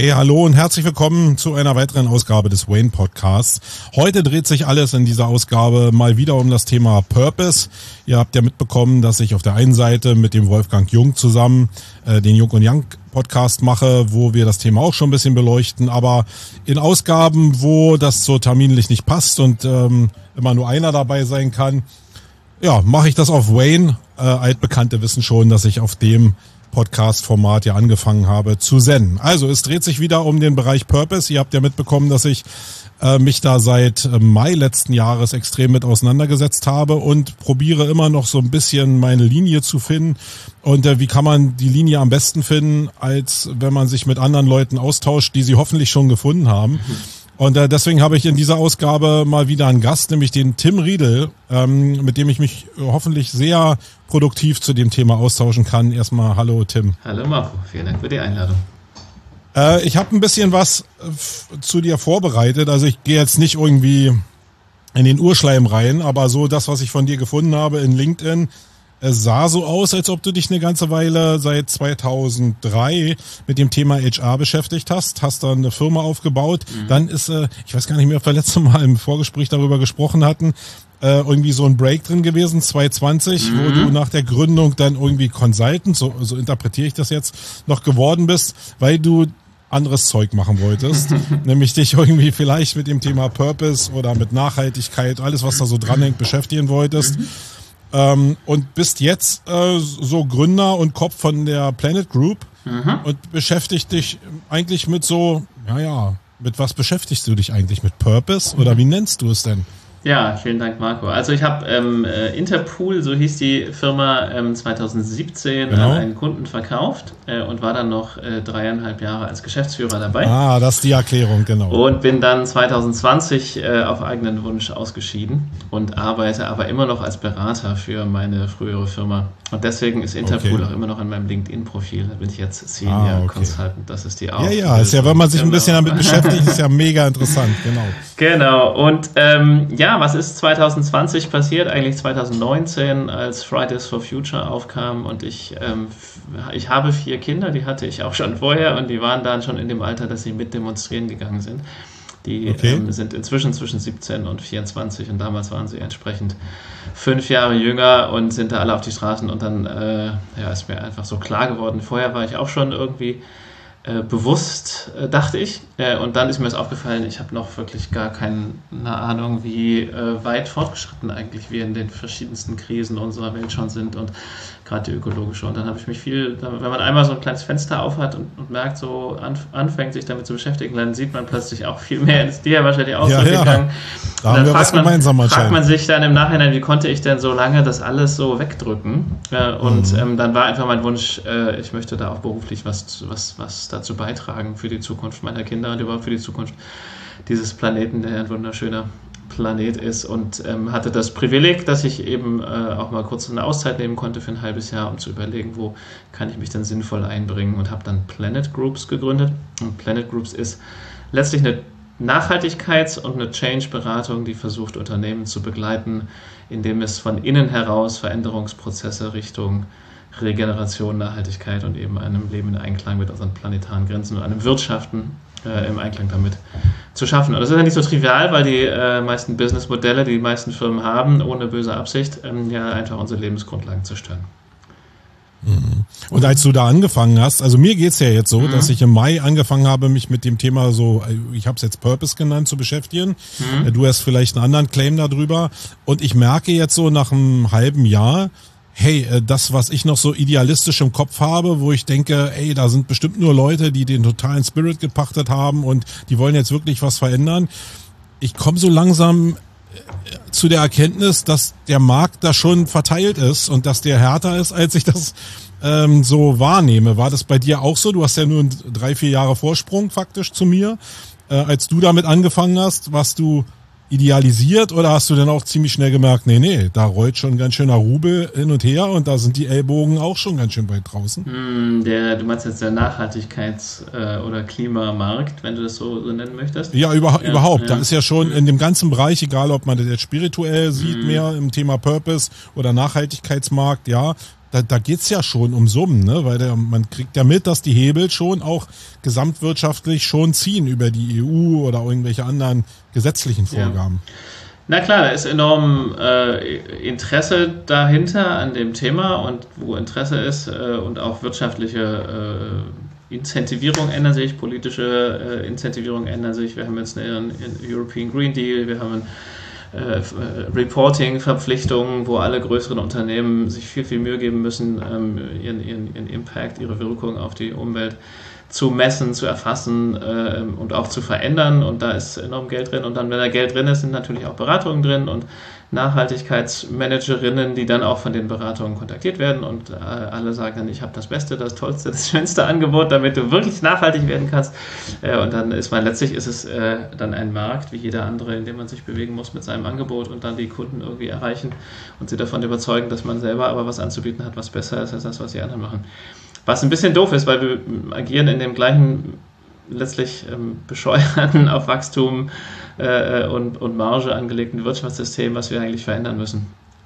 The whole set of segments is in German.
Hey, hallo und herzlich willkommen zu einer weiteren Ausgabe des Wayne Podcasts. Heute dreht sich alles in dieser Ausgabe mal wieder um das Thema Purpose. Ihr habt ja mitbekommen, dass ich auf der einen Seite mit dem Wolfgang Jung zusammen den Jung und Young Podcast mache, wo wir das Thema auch schon ein bisschen beleuchten, aber in Ausgaben, wo das so terminlich nicht passt und immer nur einer dabei sein kann, ja, mache ich das auf Wayne. Altbekannte wissen schon, dass ich auf dem Podcast-Format ja angefangen habe zu senden. Also es dreht sich wieder um den Bereich Purpose. Ihr habt ja mitbekommen, dass ich mich da seit Mai letzten Jahres extrem mit auseinandergesetzt habe und probiere immer noch so ein bisschen meine Linie zu finden. Und wie kann man die Linie am besten finden, als wenn man sich mit anderen Leuten austauscht, die sie hoffentlich schon gefunden haben. Und deswegen habe ich in dieser Ausgabe mal wieder einen Gast, nämlich den Tim Riedel, mit dem ich mich hoffentlich sehr produktiv zu dem Thema austauschen kann. Erstmal hallo Tim. Hallo Marco, vielen Dank für die Einladung. Ich habe ein bisschen was zu dir vorbereitet. Also ich gehe jetzt nicht irgendwie in den Urschleim rein, aber so das, was ich von dir gefunden habe in LinkedIn, es sah so aus, als ob du dich eine ganze Weile seit 2003 mit dem Thema HR beschäftigt hast dann eine Firma aufgebaut. Dann ist, ich weiß gar nicht mehr, ob wir letztes Mal im Vorgespräch darüber gesprochen hatten, irgendwie so ein Break drin gewesen, 2020, wo du nach der Gründung dann irgendwie Consultant, so interpretiere ich das jetzt, noch geworden bist, weil du anderes Zeug machen wolltest, nämlich dich irgendwie vielleicht mit dem Thema Purpose oder mit Nachhaltigkeit, alles was da so dranhängt, beschäftigen wolltest. Und bist jetzt so Gründer und Kopf von der Planet Group und beschäftigt dich eigentlich mit so, mit was beschäftigst du dich eigentlich? Mit Purpose oder wie nennst du es denn? Ja, vielen Dank Marco. Also ich habe Interpool, so hieß die Firma, 2017 an einen Kunden verkauft und war dann noch 3,5 Jahre als Geschäftsführer dabei. Ah, das ist die Erklärung, genau. Und bin dann 2020 auf eigenen Wunsch ausgeschieden und arbeite aber immer noch als Berater für meine frühere Firma. Und deswegen ist Interpool auch immer noch in meinem LinkedIn-Profil. Da bin ich jetzt Senior Consultant. Das ist die Aufgabe. Ja, ist ja, wenn man sich ein bisschen damit beschäftigt, ist ja mega interessant, genau. Genau. Und was ist 2020 passiert? Eigentlich 2019, als Fridays for Future aufkam und ich habe 4 Kinder, die hatte ich auch schon vorher und die waren dann schon in dem Alter, dass sie mit demonstrieren gegangen sind. Die sind inzwischen zwischen 17 und 24 und damals waren sie entsprechend 5 Jahre jünger und sind da alle auf die Straßen und dann ist mir einfach so klar geworden. Vorher war ich auch schon irgendwie bewusst, dachte ich. Und dann ist mir das aufgefallen, ich habe noch wirklich gar keine Ahnung, wie weit fortgeschritten eigentlich wir in den verschiedensten Krisen unserer Welt schon sind und gerade die ökologische. Und dann habe ich mich wenn man einmal so ein kleines Fenster aufhat und merkt, so anfängt sich damit zu beschäftigen, dann sieht man plötzlich auch viel mehr. Ist dir ja wahrscheinlich auch so gegangen. Da haben wir was gemeinsam anscheinend. Fragt man sich dann im Nachhinein, wie konnte ich denn so lange das alles so wegdrücken? Dann war einfach mein Wunsch, ich möchte da auch beruflich was dazu beitragen für die Zukunft meiner Kinder und überhaupt für die Zukunft dieses Planeten, der ein wunderschöner Planet ist und hatte das Privileg, dass ich eben auch mal kurz eine Auszeit nehmen konnte für ein halbes Jahr, um zu überlegen, wo kann ich mich denn sinnvoll einbringen und habe dann Planet Groups gegründet. Und Planet Groups ist letztlich eine Nachhaltigkeits- und eine Change-Beratung, die versucht, Unternehmen zu begleiten, indem es von innen heraus Veränderungsprozesse Richtung Regeneration, Nachhaltigkeit und eben einem Leben in Einklang mit unseren planetaren Grenzen und einem Wirtschaften im Einklang damit zu schaffen. Und das ist ja nicht so trivial, weil die meisten Businessmodelle, die meisten Firmen haben, ohne böse Absicht, einfach unsere Lebensgrundlagen zerstören. Und als du da angefangen hast, also mir geht's ja jetzt so, dass ich im Mai angefangen habe, mich mit dem Thema so, ich habe es jetzt Purpose genannt, zu beschäftigen. Du hast vielleicht einen anderen Claim darüber. Und ich merke jetzt so nach einem halben Jahr, hey, das, was ich noch so idealistisch im Kopf habe, wo ich denke, ey, da sind bestimmt nur Leute, die den totalen Spirit gepachtet haben und die wollen jetzt wirklich was verändern. Ich komme so langsam zu der Erkenntnis, dass der Markt da schon verteilt ist und dass der härter ist, als ich das so wahrnehme. War das bei dir auch so? Du hast ja nur 3-4 Jahre Vorsprung faktisch zu mir. Als du damit angefangen hast, warst du idealisiert oder hast du dann auch ziemlich schnell gemerkt, nee, da rollt schon ein ganz schöner Rubel hin und her und da sind die Ellbogen auch schon ganz schön weit draußen? Du meinst jetzt der Nachhaltigkeits- oder Klimamarkt, wenn du das so nennen möchtest? Ja, überhaupt. Ja. Da ist ja schon in dem ganzen Bereich, egal ob man das jetzt spirituell sieht, mehr im Thema Purpose oder Nachhaltigkeitsmarkt, ja, da geht's ja schon um Summen, ne? Weil man kriegt ja mit, dass die Hebel schon auch gesamtwirtschaftlich schon ziehen über die EU oder irgendwelche anderen gesetzlichen Vorgaben. Ja. Na klar, da ist enorm Interesse dahinter an dem Thema, und wo Interesse ist und auch wirtschaftliche Incentivierung ändern sich, politische Incentivierung ändern sich. Wir haben jetzt einen European Green Deal, wir haben Reporting-Verpflichtungen, wo alle größeren Unternehmen sich viel, viel Mühe geben müssen, ihren Impact, ihre Wirkung auf die Umwelt zu messen, zu erfassen und auch zu verändern. Und da ist enorm Geld drin. Und dann, wenn da Geld drin ist, sind natürlich auch Beratungen drin und Nachhaltigkeitsmanagerinnen, die dann auch von den Beratungen kontaktiert werden, und alle sagen dann, ich habe das Beste, das Tollste, das schönste Angebot, damit du wirklich nachhaltig werden kannst. Und dann letztlich ist es dann ein Markt wie jeder andere, in dem man sich bewegen muss mit seinem Angebot und dann die Kunden irgendwie erreichen und sie davon überzeugen, dass man selber aber was anzubieten hat, was besser ist als das, was die anderen machen. Was ein bisschen doof ist, weil wir agieren in dem gleichen, letztlich bescheuerten, auf Wachstum und Marge angelegten Wirtschaftssystem, was wir eigentlich verändern müssen.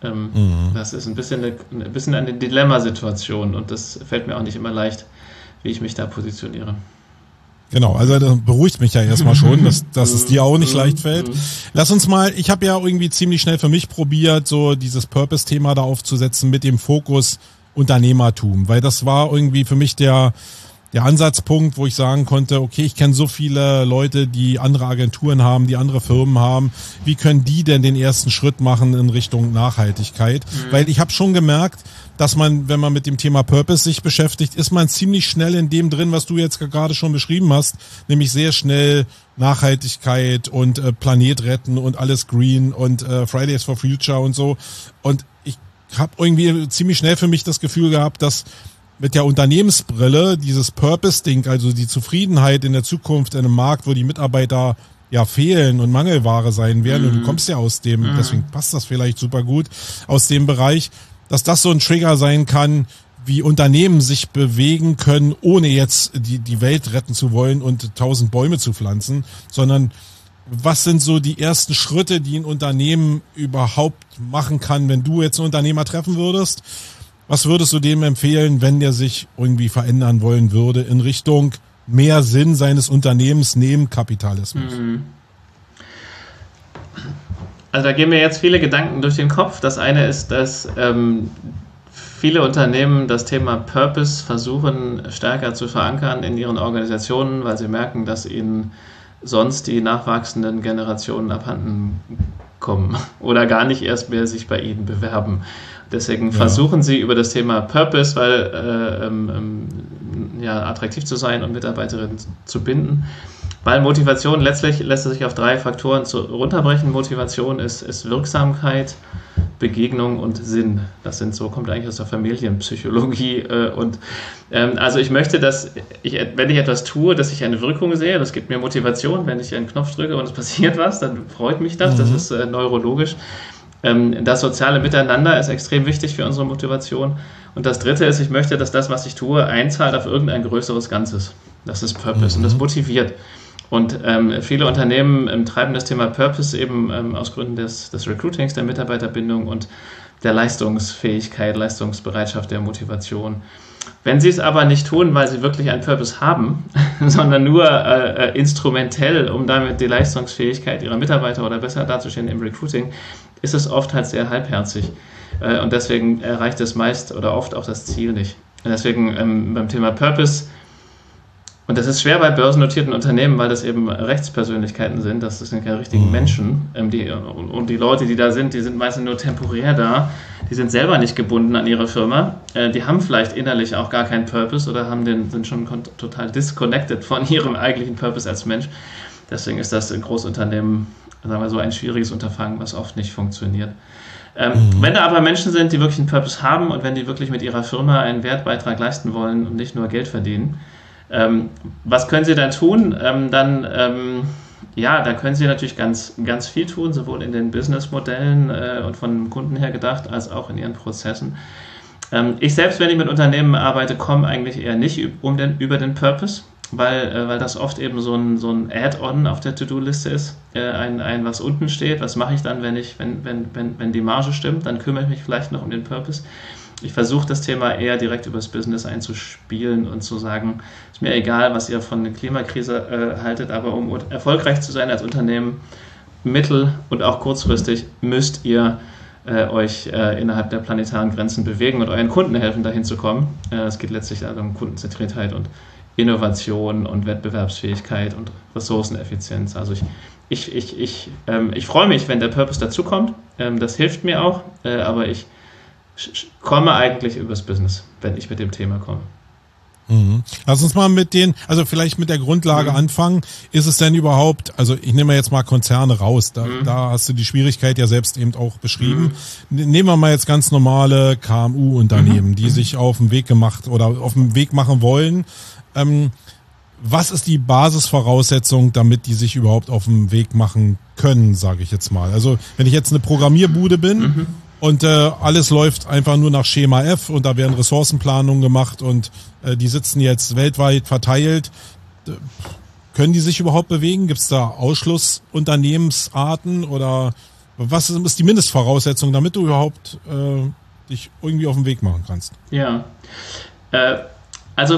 Das ist ein bisschen eine Dilemmasituation, und das fällt mir auch nicht immer leicht, wie ich mich da positioniere. Genau, also das beruhigt mich ja erstmal schon, dass es dir auch nicht leicht fällt. Lass uns mal, ich habe ja irgendwie ziemlich schnell für mich probiert, so dieses Purpose-Thema da aufzusetzen mit dem Fokus Unternehmertum, weil das war irgendwie für mich der Ansatzpunkt, wo ich sagen konnte, okay, ich kenne so viele Leute, die andere Agenturen haben, die andere Firmen haben. Wie können die denn den ersten Schritt machen in Richtung Nachhaltigkeit? Weil ich habe schon gemerkt, dass man, wenn man mit dem Thema Purpose sich beschäftigt, ist man ziemlich schnell in dem drin, was du jetzt gerade schon beschrieben hast, nämlich sehr schnell Nachhaltigkeit und Planet retten und alles green und Fridays for Future und so. Und ich habe irgendwie ziemlich schnell für mich das Gefühl gehabt, dass mit der Unternehmensbrille dieses Purpose-Ding, also die Zufriedenheit in der Zukunft in einem Markt, wo die Mitarbeiter ja fehlen und Mangelware sein werden, und du kommst ja aus dem, deswegen passt das vielleicht super gut, aus dem Bereich, dass das so ein Trigger sein kann, wie Unternehmen sich bewegen können, ohne jetzt die Welt retten zu wollen und 1000 Bäume zu pflanzen, sondern was sind so die ersten Schritte, die ein Unternehmen überhaupt machen kann, wenn du jetzt einen Unternehmer treffen würdest? Was würdest du dem empfehlen, wenn der sich irgendwie verändern wollen würde in Richtung mehr Sinn seines Unternehmens neben Kapitalismus? Also da gehen mir jetzt viele Gedanken durch den Kopf. Das eine ist, dass viele Unternehmen das Thema Purpose versuchen stärker zu verankern in ihren Organisationen, weil sie merken, dass ihnen sonst die nachwachsenden Generationen abhanden kommen oder gar nicht erst mehr sich bei ihnen bewerben. Deswegen versuchen sie über das Thema Purpose, attraktiv zu sein und Mitarbeiterinnen zu binden. Weil Motivation letztlich lässt sich auf 3 Faktoren runterbrechen. Motivation ist Wirksamkeit, Begegnung und Sinn. Das kommt eigentlich aus der Familienpsychologie. Also ich möchte, dass wenn ich etwas tue, dass ich eine Wirkung sehe. Das gibt mir Motivation. Wenn ich einen Knopf drücke und es passiert was, dann freut mich das. Das ist neurologisch. Das soziale Miteinander ist extrem wichtig für unsere Motivation. Und das Dritte ist, ich möchte, dass das, was ich tue, einzahlt auf irgendein größeres Ganzes. Das ist Purpose und das motiviert. Und viele Unternehmen treiben das Thema Purpose eben aus Gründen des Recruitings, der Mitarbeiterbindung und der Leistungsfähigkeit, Leistungsbereitschaft, der Motivation. Wenn sie es aber nicht tun, weil sie wirklich einen Purpose haben, sondern nur instrumentell, um damit die Leistungsfähigkeit ihrer Mitarbeiter oder besser darzustellen im Recruiting, ist es oft halt sehr halbherzig. Und deswegen erreicht es meist oder oft auch das Ziel nicht. Und deswegen beim Thema Purpose, und das ist schwer bei börsennotierten Unternehmen, weil das eben Rechtspersönlichkeiten sind, das sind keine richtigen Menschen. Und die Leute, die da sind, die sind meistens nur temporär da. Die sind selber nicht gebunden an ihre Firma. Die haben vielleicht innerlich auch gar keinen Purpose oder sind schon total disconnected von ihrem eigentlichen Purpose als Mensch. Deswegen ist das in Großunternehmen, sagen wir so, ein schwieriges Unterfangen, was oft nicht funktioniert. Wenn da aber Menschen sind, die wirklich einen Purpose haben und wenn die wirklich mit ihrer Firma einen Wertbeitrag leisten wollen und nicht nur Geld verdienen, was können sie dann tun? Dann können sie natürlich ganz, ganz viel tun, sowohl in den Businessmodellen und von dem Kunden her gedacht, als auch in ihren Prozessen. Ich selbst, wenn ich mit Unternehmen arbeite, komme eigentlich eher nicht über den Purpose, weil das oft eben so ein Add-on auf der To-Do-Liste ist, was unten steht. Was mache ich dann, wenn die Marge stimmt? Dann kümmere ich mich vielleicht noch um den Purpose. Ich versuche das Thema eher direkt übers Business einzuspielen und zu sagen, ist mir egal, was ihr von der Klimakrise haltet, aber um erfolgreich zu sein als Unternehmen, mittel- und auch kurzfristig müsst ihr euch innerhalb der planetaren Grenzen bewegen und euren Kunden helfen, dahin zu kommen. Es geht letztlich also um Kundenzentriertheit und Innovation und Wettbewerbsfähigkeit und Ressourceneffizienz. Also ich freue mich, wenn der Purpose dazukommt. Das hilft mir auch, aber ich komme eigentlich übers Business, wenn ich mit dem Thema komme. Lass uns mal also vielleicht mit der Grundlage anfangen. Ist es denn überhaupt, also ich nehme jetzt mal Konzerne raus, da hast du die Schwierigkeit ja selbst eben auch beschrieben. Nehmen wir mal jetzt ganz normale KMU-Unternehmen, die sich auf den Weg machen wollen. Was ist die Basisvoraussetzung, damit die sich überhaupt auf den Weg machen können, sage ich jetzt mal. Also wenn ich jetzt eine Programmierbude bin und alles läuft einfach nur nach Schema F und da werden Ressourcenplanungen gemacht und die sitzen jetzt weltweit verteilt, können die sich überhaupt bewegen? Gibt es da Ausschlussunternehmensarten oder was ist die Mindestvoraussetzung, damit du überhaupt dich irgendwie auf den Weg machen kannst? Ja, also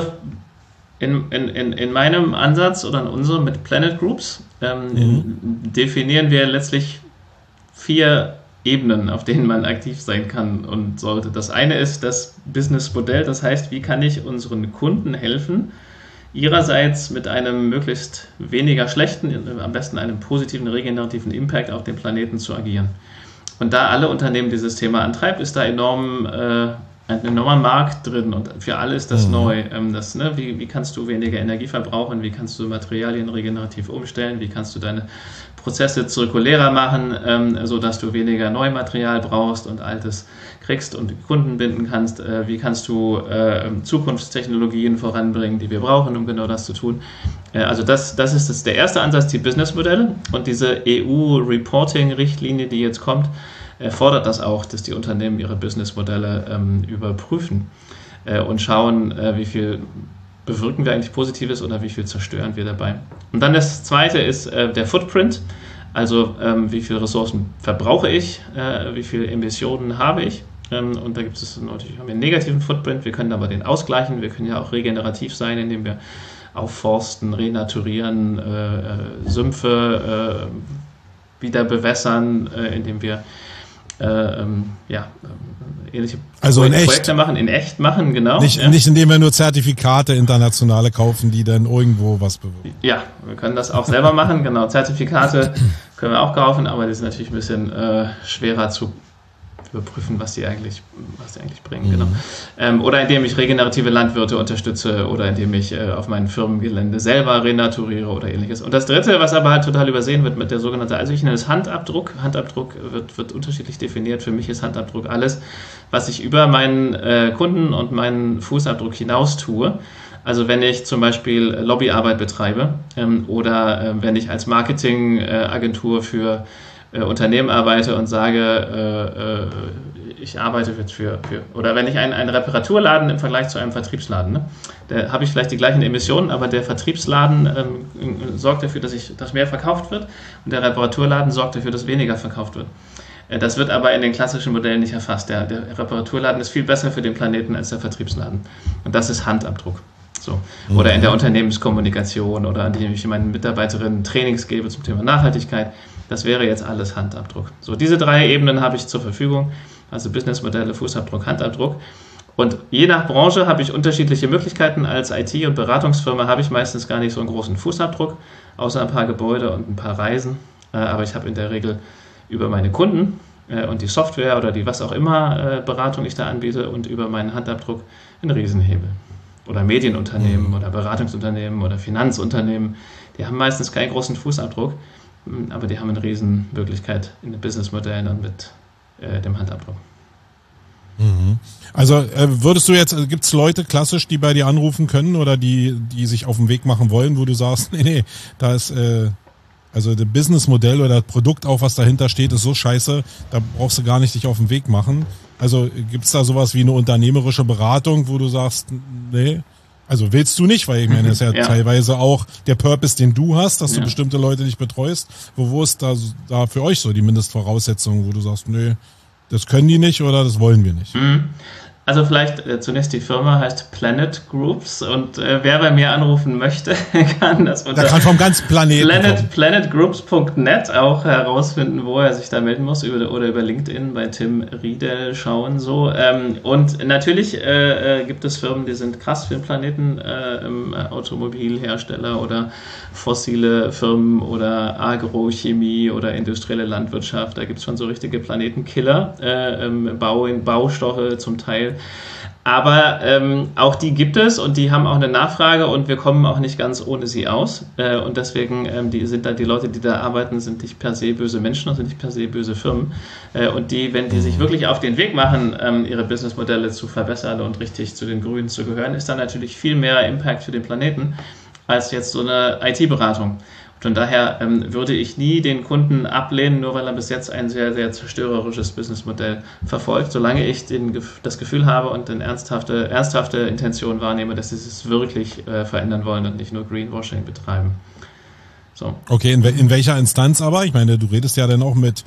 in meinem Ansatz oder in unserem mit Planet Groups definieren wir letztlich 4 Ebenen, auf denen man aktiv sein kann und sollte. Das eine ist das Businessmodell, das heißt, wie kann ich unseren Kunden helfen, ihrerseits mit einem möglichst weniger schlechten, am besten einem positiven, regenerativen Impact auf den Planeten zu agieren. Und da alle Unternehmen dieses Thema antreibt, ist da ein enormer Markt drin und für alle ist das neu. Wie kannst du weniger Energie verbrauchen, wie kannst du Materialien regenerativ umstellen, wie kannst du deine Prozesse zirkulärer machen, sodass du weniger Neumaterial brauchst und Altes kriegst und Kunden binden kannst, wie kannst du Zukunftstechnologien voranbringen, die wir brauchen, um genau das zu tun. Also das ist der erste Ansatz, die Businessmodelle und diese EU-Reporting-Richtlinie, die jetzt kommt, fordert das auch, dass die Unternehmen ihre Businessmodelle überprüfen und schauen, wie viel bewirken wir eigentlich Positives oder wie viel zerstören wir dabei. Und dann das zweite ist der Footprint, also wie viele Ressourcen verbrauche ich, wie viele Emissionen habe ich. Und da gibt es natürlich einen negativen Footprint, wir können aber den ausgleichen, wir können ja auch regenerativ sein, indem wir aufforsten, renaturieren, Sümpfe wieder bewässern, indem wir ähnliche Projekte machen, in echt machen, genau. Nicht indem wir nur Zertifikate internationale kaufen, die dann irgendwo was bewirken. Ja, wir können das auch selber machen, genau. Zertifikate können wir auch kaufen, aber die sind natürlich ein bisschen schwerer zu überprüfen, was die eigentlich bringen, genau. Oder indem ich regenerative Landwirte unterstütze oder indem ich auf meinem Firmengelände selber renaturiere oder ähnliches. Und das dritte, was aber halt total übersehen wird mit der sogenannten, also ich nenne es Handabdruck. Handabdruck wird unterschiedlich definiert. Für mich ist Handabdruck alles, was ich über meinen Kunden und meinen Fußabdruck hinaus tue. Also wenn ich zum Beispiel Lobbyarbeit betreibe oder wenn ich als Marketingagentur für Unternehmen arbeite und sage, ich arbeite jetzt oder wenn ich einen Reparaturladen im Vergleich zu einem Vertriebsladen, da habe ich vielleicht die gleichen Emissionen, aber der Vertriebsladen sorgt dafür, dass mehr verkauft wird und der Reparaturladen sorgt dafür, dass weniger verkauft wird. Das wird aber in den klassischen Modellen nicht erfasst. Der Reparaturladen ist viel besser für den Planeten als der Vertriebsladen. Und das ist Handabdruck. So. Oder in der Unternehmenskommunikation oder indem ich meinen Mitarbeiterinnen Trainings gebe zum Thema Nachhaltigkeit. Das wäre jetzt alles Handabdruck. So, diese 3 Ebenen habe ich zur Verfügung, also Businessmodelle, Fußabdruck, Handabdruck. Und je nach Branche habe ich unterschiedliche Möglichkeiten. Als IT- und Beratungsfirma habe ich meistens gar nicht so einen großen Fußabdruck, außer ein paar Gebäude und ein paar Reisen. Aber ich habe in der Regel über meine Kunden und die Software oder die was auch immer Beratung ich da anbiete und über meinen Handabdruck einen Riesenhebel. Oder Medienunternehmen oder Beratungsunternehmen oder Finanzunternehmen, die haben meistens keinen großen Fußabdruck, aber die haben eine riesen Möglichkeit in den Businessmodellen und mit dem Handabdruck. Also würdest du jetzt, gibt es Leute klassisch, die bei dir anrufen können oder die sich auf den Weg machen wollen, wo du sagst, nee, da ist also das Businessmodell oder das Produkt auch, was dahinter steht, ist so scheiße, da brauchst du gar nicht dich auf den Weg machen. Also gibt es da sowas wie eine unternehmerische Beratung, wo du sagst, nee, also willst du nicht, weil ich meine, das ist ja teilweise auch der Purpose, den du hast, dass du bestimmte Leute nicht betreust. Wo ist da für euch so die Mindestvoraussetzung, wo du sagst, nee, das können die nicht oder das wollen wir nicht? Also vielleicht zunächst die Firma heißt Planet Groups und wer bei mir anrufen möchte, kann das unter vom ganzen Planeten planetgroups.net auch herausfinden, wo er sich da melden muss oder über LinkedIn bei Tim Riedel schauen. So. Und natürlich gibt es Firmen, die sind krass für den Planeten, Automobilhersteller oder fossile Firmen oder Agrochemie oder industrielle Landwirtschaft. Da gibt es schon so richtige Planetenkiller, Baustoffe zum Teil. Aber auch die gibt es und die haben auch eine Nachfrage und wir kommen auch nicht ganz ohne sie aus. Und deswegen sind da die Leute, die da arbeiten, sind nicht per se böse Menschen und sind nicht per se böse Firmen. Und wenn die sich wirklich auf den Weg machen, ihre Businessmodelle zu verbessern und richtig zu den Grünen zu gehören, ist dann natürlich viel mehr Impact für den Planeten als jetzt so eine IT-Beratung. Von daher würde ich nie den Kunden ablehnen, nur weil er bis jetzt ein sehr, sehr zerstörerisches Businessmodell verfolgt, solange ich das Gefühl habe und eine ernsthafte Intention wahrnehme, dass sie es wirklich verändern wollen und nicht nur Greenwashing betreiben. So. Okay, in welcher Instanz aber? Ich meine, du redest ja dann auch mit,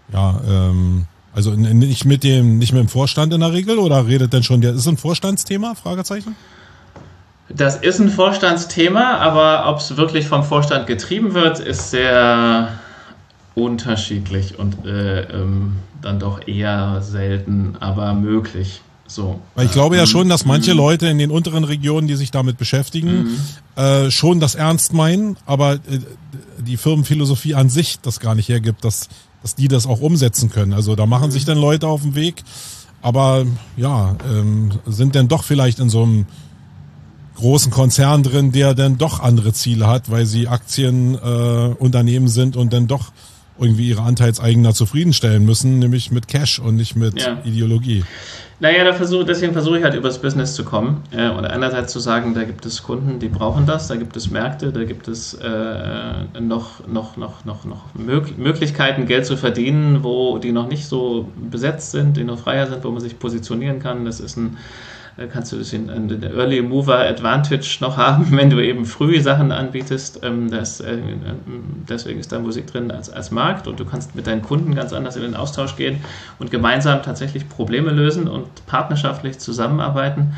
also nicht mit dem Vorstand in der Regel oder redet denn schon, ist ein Vorstandsthema? Fragezeichen? Das ist ein Vorstandsthema, aber ob es wirklich vom Vorstand getrieben wird, ist sehr unterschiedlich und dann doch eher selten, aber möglich. So. Weil ich glaube ja schon, dass manche Leute in den unteren Regionen, die sich damit beschäftigen, schon das ernst meinen, aber die Firmenphilosophie an sich das gar nicht hergibt, dass die das auch umsetzen können. Also da machen sich dann Leute auf den Weg, aber sind dann doch vielleicht in so einem großen Konzern drin, der dann doch andere Ziele hat, weil sie Aktienunternehmen sind und dann doch irgendwie ihre Anteilseigner zufriedenstellen müssen, nämlich mit Cash und nicht mit Ideologie. Naja, deswegen versuche ich halt über das Business zu kommen und einerseits zu sagen, da gibt es Kunden, die brauchen das, da gibt es Märkte, da gibt es noch Möglichkeiten, Geld zu verdienen, die noch nicht so besetzt sind, die noch freier sind, wo man sich positionieren kann. Das ist kannst du das in der Early Mover Advantage noch haben, wenn du eben früh Sachen anbietest. Deswegen ist da Musik drin als Markt und du kannst mit deinen Kunden ganz anders in den Austausch gehen und gemeinsam tatsächlich Probleme lösen und partnerschaftlich zusammenarbeiten.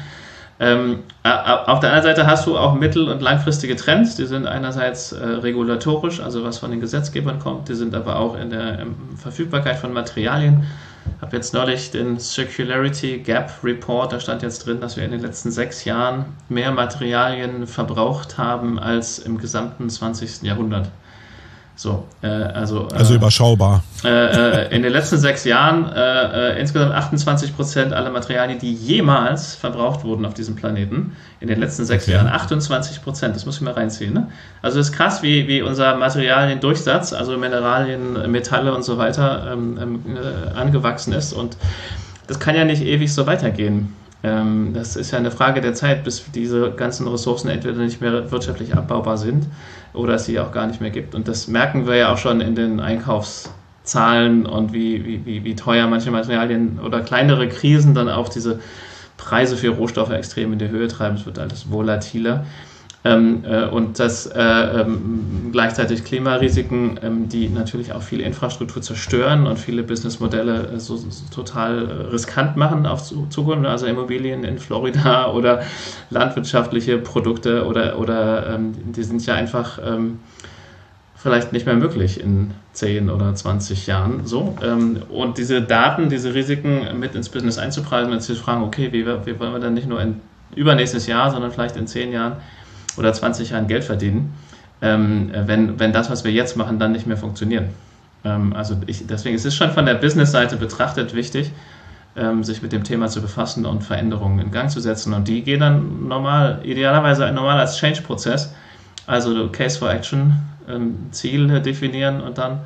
Auf der anderen Seite hast du auch mittel- und langfristige Trends, die sind einerseits regulatorisch, also was von den Gesetzgebern kommt, die sind aber auch in der Verfügbarkeit von Materialien. Ich habe jetzt neulich den Circularity Gap Report, da stand jetzt drin, dass wir in den letzten 6 Jahren mehr Materialien verbraucht haben als im gesamten 20. Jahrhundert. So, also überschaubar. In den letzten 6 Jahren insgesamt 28% aller Materialien, die jemals verbraucht wurden auf diesem Planeten. In den letzten 6 Jahren 28%, das muss ich mal reinziehen. Ne? Also es ist krass, wie unser Materialiendurchsatz, also Mineralien, Metalle und so weiter angewachsen ist. Und das kann ja nicht ewig so weitergehen. Das ist ja eine Frage der Zeit, bis diese ganzen Ressourcen entweder nicht mehr wirtschaftlich abbaubar sind oder es sie auch gar nicht mehr gibt. Und das merken wir ja auch schon in den Einkaufszahlen und wie teuer manche Materialien oder kleinere Krisen dann auch diese Preise für Rohstoffe extrem in die Höhe treiben. Es wird alles volatiler. Und das gleichzeitig Klimarisiken, die natürlich auch viele Infrastruktur zerstören und viele Businessmodelle so total riskant machen auf Zukunft, also Immobilien in Florida oder landwirtschaftliche Produkte oder die sind ja einfach vielleicht nicht mehr möglich in 10 oder 20 Jahren. So. Und diese Daten, diese Risiken mit ins Business einzupreisen und zu fragen, okay, wie wollen wir dann nicht nur in übernächstes Jahr, sondern vielleicht in 10 Jahren oder 20 Jahren Geld verdienen, wenn das, was wir jetzt machen, dann nicht mehr funktioniert. Deswegen ist es schon von der Business-Seite betrachtet wichtig, sich mit dem Thema zu befassen und Veränderungen in Gang zu setzen. Und die gehen dann idealerweise als Change-Prozess, also Case for Action, Ziel definieren und dann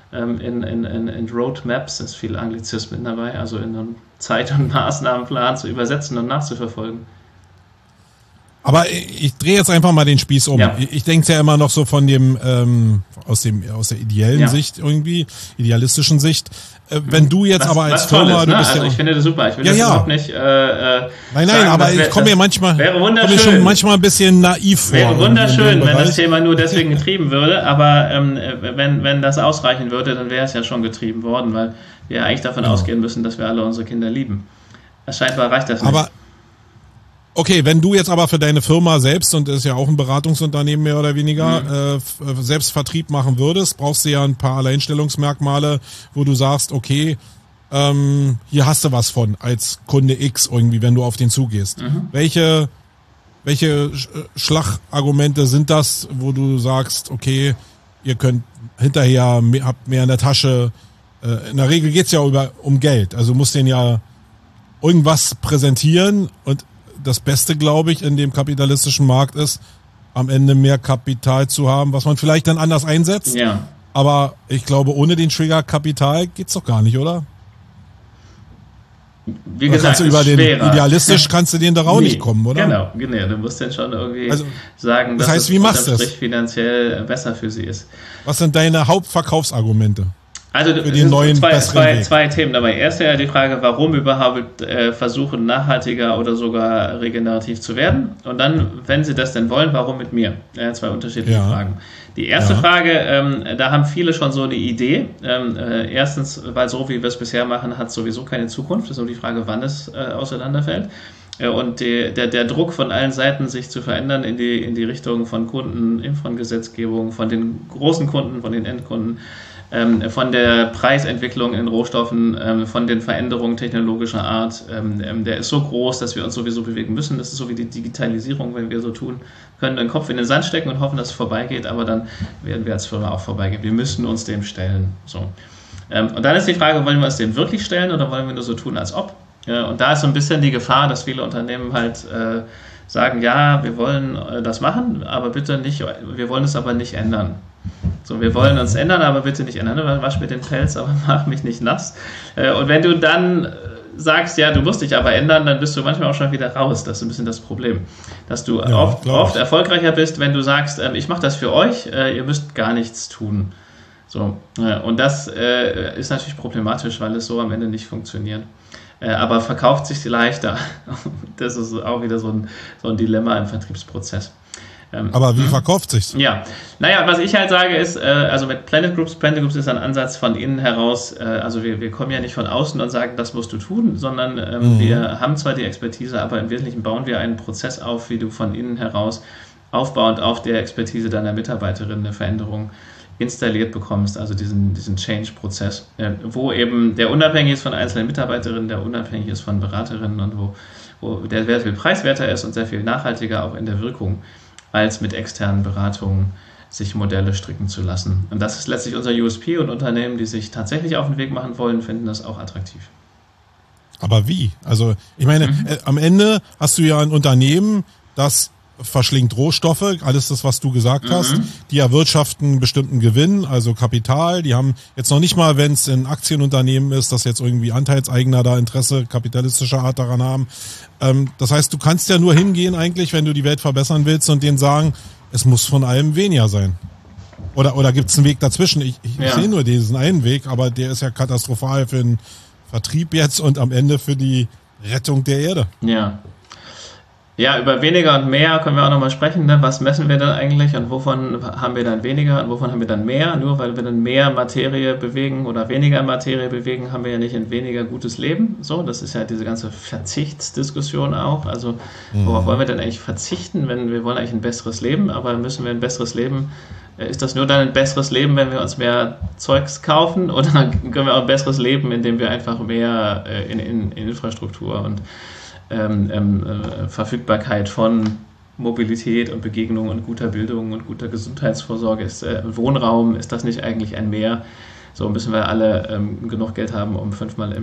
in Roadmaps, ist viel Anglizismen dabei, also in einem Zeit- und Maßnahmenplan zu übersetzen und nachzuverfolgen. Aber ich drehe jetzt einfach mal den Spieß um. Ja. Ich denke ja immer noch so von dem aus der ideellen Sicht irgendwie, idealistischen Sicht. Wenn du jetzt aber als Firma, ist, ne? Also ich finde das super. Ich will das überhaupt nicht. Nein, aber ich komme mir manchmal ein bisschen naiv vor. Wäre wunderschön, wenn das Thema nur deswegen getrieben würde. Aber wenn das ausreichen würde, dann wäre es ja schon getrieben worden, weil wir eigentlich davon ausgehen müssen, dass wir alle unsere Kinder lieben. Scheinbar reicht das nicht. Aber okay, wenn du jetzt aber für deine Firma selbst, und das ist ja auch ein Beratungsunternehmen mehr oder weniger, selbst Vertrieb machen würdest, brauchst du ja ein paar Alleinstellungsmerkmale, wo du sagst, okay, hier hast du was von als Kunde X irgendwie, wenn du auf den zugehst. Welche Schlagargumente sind das, wo du sagst, okay, ihr könnt hinterher, habt mehr in der Tasche. In der Regel geht's ja um Geld. Also du musst denen ja irgendwas präsentieren, und das Beste, glaube ich, in dem kapitalistischen Markt ist, am Ende mehr Kapital zu haben, was man vielleicht dann anders einsetzt. Ja. Aber ich glaube, ohne den Trigger Kapital geht's doch gar nicht, oder? Wie gesagt, idealistisch kannst du denen doch auch nicht kommen, oder? Genau. Du musst dann schon irgendwie sagen, dass es unterm Strich finanziell besser für sie ist. Was sind deine Hauptverkaufsargumente? Also für den neuen zwei Themen dabei. Erst ja die Frage, warum überhaupt versuchen, nachhaltiger oder sogar regenerativ zu werden. Und dann, wenn sie das denn wollen, warum mit mir? Zwei unterschiedliche Fragen. Die erste Frage, da haben viele schon so die Idee. Erstens, weil so wie wir es bisher machen, hat sowieso keine Zukunft. Das ist nur die Frage, wann es auseinanderfällt. Und der Druck von allen Seiten, sich zu verändern in die Richtung von Kunden, von Gesetzgebung, von den großen Kunden, von den Endkunden, von der Preisentwicklung in Rohstoffen, von den Veränderungen technologischer Art, der ist so groß, dass wir uns sowieso bewegen müssen. Das ist so wie die Digitalisierung, wenn wir so tun, können den Kopf in den Sand stecken und hoffen, dass es vorbeigeht, aber dann werden wir als Firma auch vorbeigehen. Wir müssen uns dem stellen. So. Und dann ist die Frage, wollen wir uns dem wirklich stellen oder wollen wir nur so tun, als ob? Und da ist so ein bisschen die Gefahr, dass viele Unternehmen halt sagen, ja, wir wollen das machen, aber bitte nicht, wir wollen es aber nicht ändern. So, wir wollen uns ändern, aber bitte nicht ändern. Wasch mir den Pelz, aber mach mich nicht nass. Und wenn du dann sagst, ja, du musst dich aber ändern, dann bist du manchmal auch schon wieder raus. Das ist ein bisschen das Problem. Dass du oft erfolgreicher bist, wenn du sagst, ich mache das für euch, ihr müsst gar nichts tun. So, und das ist natürlich problematisch, weil es so am Ende nicht funktioniert. Aber verkauft sich leichter. Das ist auch wieder so ein Dilemma im Vertriebsprozess. Aber wie verkauft sich's? Ja, naja, was ich halt sage ist, also mit Planet Groups ist ein Ansatz von innen heraus, also wir kommen ja nicht von außen und sagen, das musst du tun, sondern wir haben zwar die Expertise, aber im Wesentlichen bauen wir einen Prozess auf, wie du von innen heraus aufbauend auf der Expertise deiner Mitarbeiterin eine Veränderung installiert bekommst, also diesen Change-Prozess, wo eben der unabhängig ist von einzelnen Mitarbeiterinnen, der unabhängig ist von Beraterinnen und wo der sehr viel preiswerter ist und sehr viel nachhaltiger auch in der Wirkung, als mit externen Beratungen sich Modelle stricken zu lassen. Und das ist letztlich unser USP, und Unternehmen, die sich tatsächlich auf den Weg machen wollen, finden das auch attraktiv. Aber wie? Also ich meine, am Ende hast du ja ein Unternehmen, das verschlingt Rohstoffe, alles das, was du gesagt hast. Die erwirtschaften einen bestimmten Gewinn, also Kapital. Die haben jetzt noch nicht mal, wenn es ein Aktienunternehmen ist, dass jetzt irgendwie Anteilseigner da Interesse kapitalistischer Art daran haben. Das heißt, du kannst ja nur hingehen eigentlich, wenn du die Welt verbessern willst, und denen sagen, es muss von allem weniger sein. Oder gibt es einen Weg dazwischen? Ich sehe nur diesen einen Weg, aber der ist ja katastrophal für den Vertrieb jetzt und am Ende für die Rettung der Erde. Ja, über weniger und mehr können wir auch nochmal sprechen. Ne? Was messen wir denn eigentlich und wovon haben wir dann weniger und wovon haben wir dann mehr? Nur weil wir dann mehr Materie bewegen oder weniger Materie bewegen, haben wir ja nicht ein weniger gutes Leben. So, das ist ja diese ganze Verzichtsdiskussion auch. Also, worauf wollen wir denn eigentlich verzichten, wenn wir wollen eigentlich ein besseres Leben? Aber müssen wir ein besseres Leben, ist das nur dann ein besseres Leben, wenn wir uns mehr Zeugs kaufen? Oder können wir auch ein besseres Leben, indem wir einfach mehr in Infrastruktur und Verfügbarkeit von Mobilität und Begegnung und guter Bildung und guter Gesundheitsvorsorge ist, Wohnraum, ist das nicht eigentlich ein Mehr? So müssen wir alle genug Geld haben, um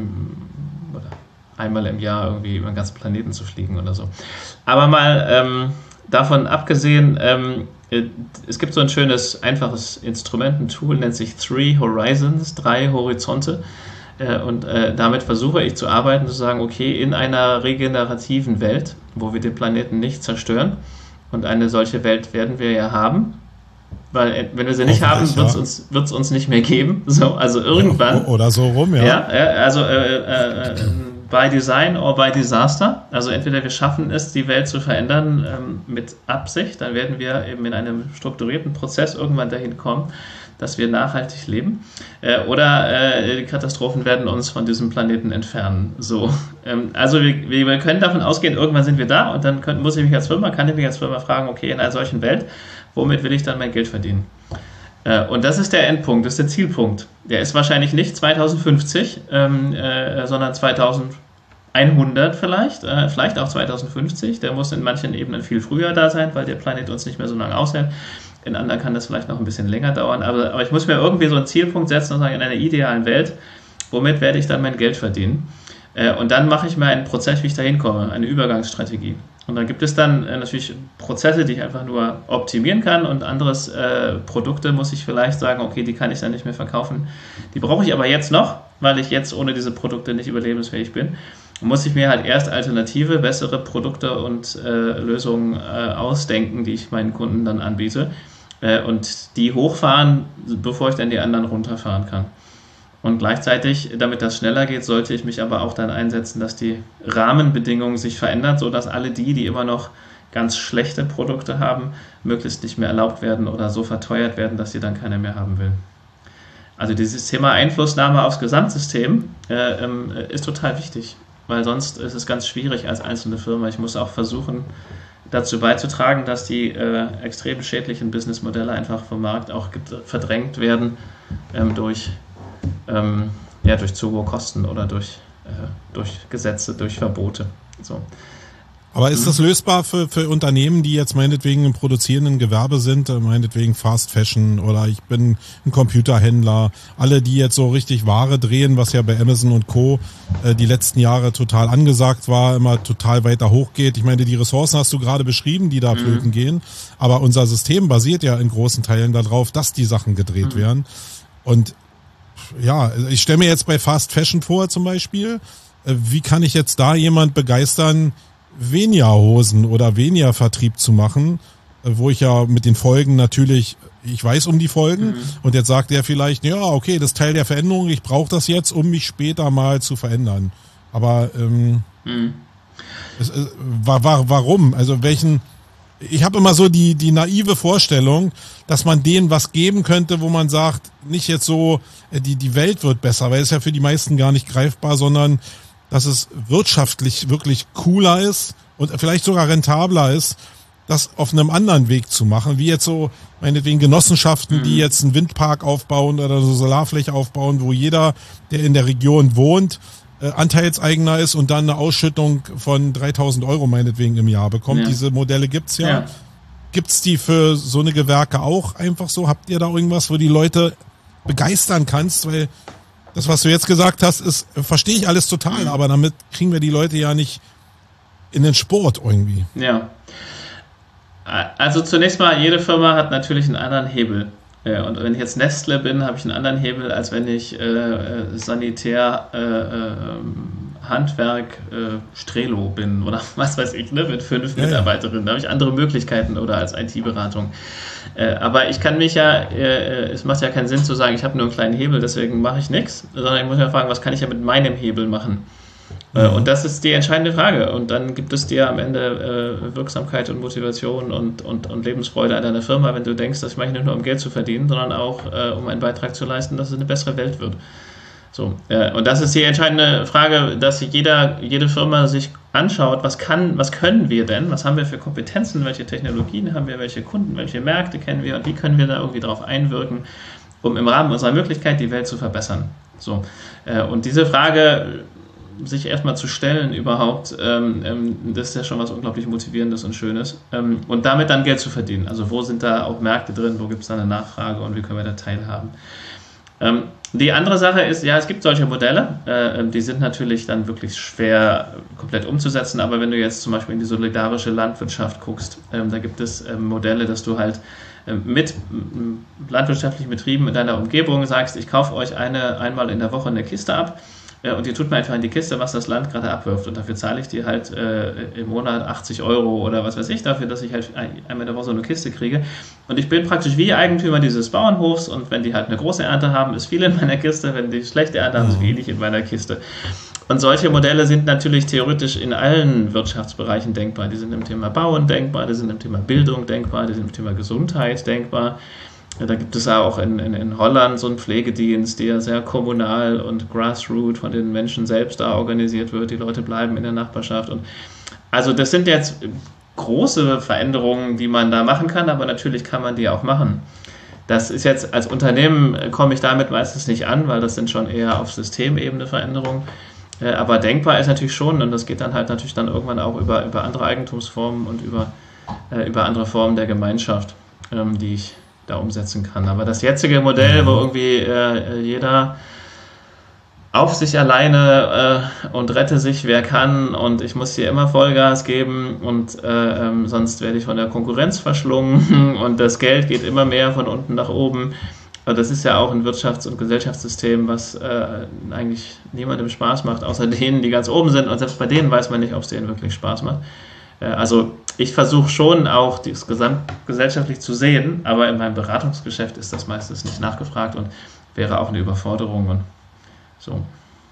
einmal im Jahr irgendwie über den ganzen Planeten zu fliegen oder so. Aber mal davon abgesehen, es gibt so ein schönes, einfaches Instrument, ein Tool, nennt sich 3 Horizons, 3 Horizonte. Und damit versuche ich zu arbeiten, zu sagen, okay, in einer regenerativen Welt, wo wir den Planeten nicht zerstören, und eine solche Welt werden wir ja haben, weil wenn wir sie nicht haben, wird es uns nicht mehr geben. So, also irgendwann. Oder so rum, ja. Also by Design or by Disaster. Also entweder wir schaffen es, die Welt zu verändern mit Absicht, dann werden wir eben in einem strukturierten Prozess irgendwann dahin kommen, dass wir nachhaltig leben, oder die Katastrophen werden uns von diesem Planeten entfernen. So, also wir können davon ausgehen, irgendwann sind wir da und dann kann ich mich als Firma fragen, okay, in einer solchen Welt, womit will ich dann mein Geld verdienen? Und das ist der Endpunkt, das ist der Zielpunkt. Der ist wahrscheinlich nicht 2050, sondern 2100 vielleicht auch 2050. Der muss in manchen Ebenen viel früher da sein, weil der Planet uns nicht mehr so lange aushält. In anderen kann das vielleicht noch ein bisschen länger dauern. Aber ich muss mir irgendwie so einen Zielpunkt setzen und sagen, in einer idealen Welt, womit werde ich dann mein Geld verdienen? Und dann mache ich mir einen Prozess, wie ich da hinkomme, eine Übergangsstrategie. Und dann gibt es dann natürlich Prozesse, die ich einfach nur optimieren kann, und anderes Produkte muss ich vielleicht sagen, okay, die kann ich dann nicht mehr verkaufen. Die brauche ich aber jetzt noch, weil ich jetzt ohne diese Produkte nicht überlebensfähig bin. Und muss ich mir halt erst alternative, bessere Produkte und Lösungen ausdenken, die ich meinen Kunden dann anbiete, und die hochfahren, bevor ich dann die anderen runterfahren kann. Und gleichzeitig, damit das schneller geht, sollte ich mich aber auch dann einsetzen, dass die Rahmenbedingungen sich verändern, sodass alle die immer noch ganz schlechte Produkte haben, möglichst nicht mehr erlaubt werden oder so verteuert werden, dass sie dann keiner mehr haben will. Also dieses Thema Einflussnahme aufs Gesamtsystem ist total wichtig, weil sonst ist es ganz schwierig als einzelne Firma. Ich muss auch versuchen, dazu beizutragen, dass die extrem schädlichen Businessmodelle einfach vom Markt auch verdrängt werden durch zu hohe Kosten oder durch Gesetze, durch Verbote. So. Aber ist das lösbar für Unternehmen, die jetzt meinetwegen im produzierenden Gewerbe sind, meinetwegen Fast Fashion, oder ich bin ein Computerhändler, alle, die jetzt so richtig Ware drehen, was ja bei Amazon und Co. Die letzten Jahre total angesagt war, immer total weiter hochgeht. Ich meine, die Ressourcen hast du gerade beschrieben, die da flöten gehen, aber unser System basiert ja in großen Teilen darauf, dass die Sachen gedreht werden. Und ja, ich stelle mir jetzt bei Fast Fashion vor zum Beispiel, wie kann ich jetzt da jemand begeistern, weniger Hosen oder weniger Vertrieb zu machen, wo ich ja mit den Folgen natürlich, ich weiß um die Folgen, und jetzt sagt er vielleicht, ja, okay, das ist Teil der Veränderung, ich brauche das jetzt, um mich später mal zu verändern. Aber warum? Also ich habe immer so die naive Vorstellung, dass man denen was geben könnte, wo man sagt, nicht jetzt so, die Welt wird besser, weil es ja für die meisten gar nicht greifbar, sondern dass es wirtschaftlich wirklich cooler ist und vielleicht sogar rentabler ist, das auf einem anderen Weg zu machen, wie jetzt so meinetwegen Genossenschaften, die jetzt einen Windpark aufbauen oder so Solarfläche aufbauen, wo jeder, der in der Region wohnt, Anteilseigner ist und dann eine Ausschüttung von 3.000 € meinetwegen im Jahr bekommt. Ja. Diese Modelle gibt's ja. Gibt's die für so eine Gewerke auch einfach so? Habt ihr da irgendwas, wo die Leute begeistern kannst? Weil das, was du jetzt gesagt hast, verstehe ich alles total, aber damit kriegen wir die Leute ja nicht in den Sport irgendwie. Ja. Also zunächst mal, jede Firma hat natürlich einen anderen Hebel. Und wenn ich jetzt Nestle bin, habe ich einen anderen Hebel, als wenn ich Sanitär, Handwerk, Strelo bin oder was weiß ich, ne, mit 5 Mitarbeiterinnen. Da habe ich andere Möglichkeiten oder als IT-Beratung. Aber ich kann mich es macht ja keinen Sinn zu sagen, ich habe nur einen kleinen Hebel, deswegen mache ich nichts, sondern ich muss mir fragen, was kann ich ja mit meinem Hebel machen? Und das ist die entscheidende Frage. Und dann gibt es dir am Ende Wirksamkeit und Motivation und Lebensfreude an deiner Firma, wenn du denkst, das mache ich nicht nur um Geld zu verdienen, sondern auch um einen Beitrag zu leisten, dass es eine bessere Welt wird. So, und das ist die entscheidende Frage, dass jede Firma sich anschaut, was können wir denn, was haben wir für Kompetenzen, welche Technologien haben wir, welche Kunden, welche Märkte kennen wir und wie können wir da irgendwie drauf einwirken, um im Rahmen unserer Möglichkeit die Welt zu verbessern. So, und diese Frage sich erstmal zu stellen überhaupt, das ist ja schon was unglaublich Motivierendes und Schönes. Und damit dann Geld zu verdienen. Also wo sind da auch Märkte drin, wo gibt es da eine Nachfrage und wie können wir da teilhaben? Die andere Sache ist, ja, es gibt solche Modelle, die sind natürlich dann wirklich schwer komplett umzusetzen, aber wenn du jetzt zum Beispiel in die solidarische Landwirtschaft guckst, da gibt es Modelle, dass du halt mit landwirtschaftlichen Betrieben in deiner Umgebung sagst, ich kaufe euch einmal in der Woche eine Kiste ab, und ihr tut mir einfach in die Kiste, was das Land gerade abwirft. Und dafür zahle ich dir halt im Monat 80 € oder was weiß ich, dafür, dass ich halt einmal in der Woche so eine Kiste kriege. Und ich bin praktisch wie Eigentümer dieses Bauernhofs. Und wenn die halt eine große Ernte haben, ist viel in meiner Kiste. Wenn die schlechte Ernte haben, ist wenig in meiner Kiste. Und solche Modelle sind natürlich theoretisch in allen Wirtschaftsbereichen denkbar. Die sind im Thema Bauen denkbar, die sind im Thema Bildung denkbar, die sind im Thema Gesundheit denkbar. Da gibt es auch in Holland so einen Pflegedienst, der sehr kommunal und grassroots von den Menschen selbst da organisiert wird. Die Leute bleiben in der Nachbarschaft. Und also das sind jetzt große Veränderungen, die man da machen kann, aber natürlich kann man die auch machen. Das ist jetzt, als Unternehmen komme ich damit meistens nicht an, weil das sind schon eher auf Systemebene Veränderungen. Aber denkbar ist natürlich schon, und das geht dann halt natürlich dann irgendwann auch über andere Eigentumsformen und über andere Formen der Gemeinschaft, die ich da umsetzen kann. Aber das jetzige Modell, wo irgendwie jeder auf sich alleine und rette sich, wer kann, und ich muss hier immer Vollgas geben und sonst werde ich von der Konkurrenz verschlungen und das Geld geht immer mehr von unten nach oben. Das ist ja auch ein Wirtschafts- und Gesellschaftssystem, was eigentlich niemandem Spaß macht, außer denen, die ganz oben sind, und selbst bei denen weiß man nicht, ob es denen wirklich Spaß macht. Also ich versuche schon auch, das gesamtgesellschaftlich zu sehen, aber in meinem Beratungsgeschäft ist das meistens nicht nachgefragt und wäre auch eine Überforderung und so.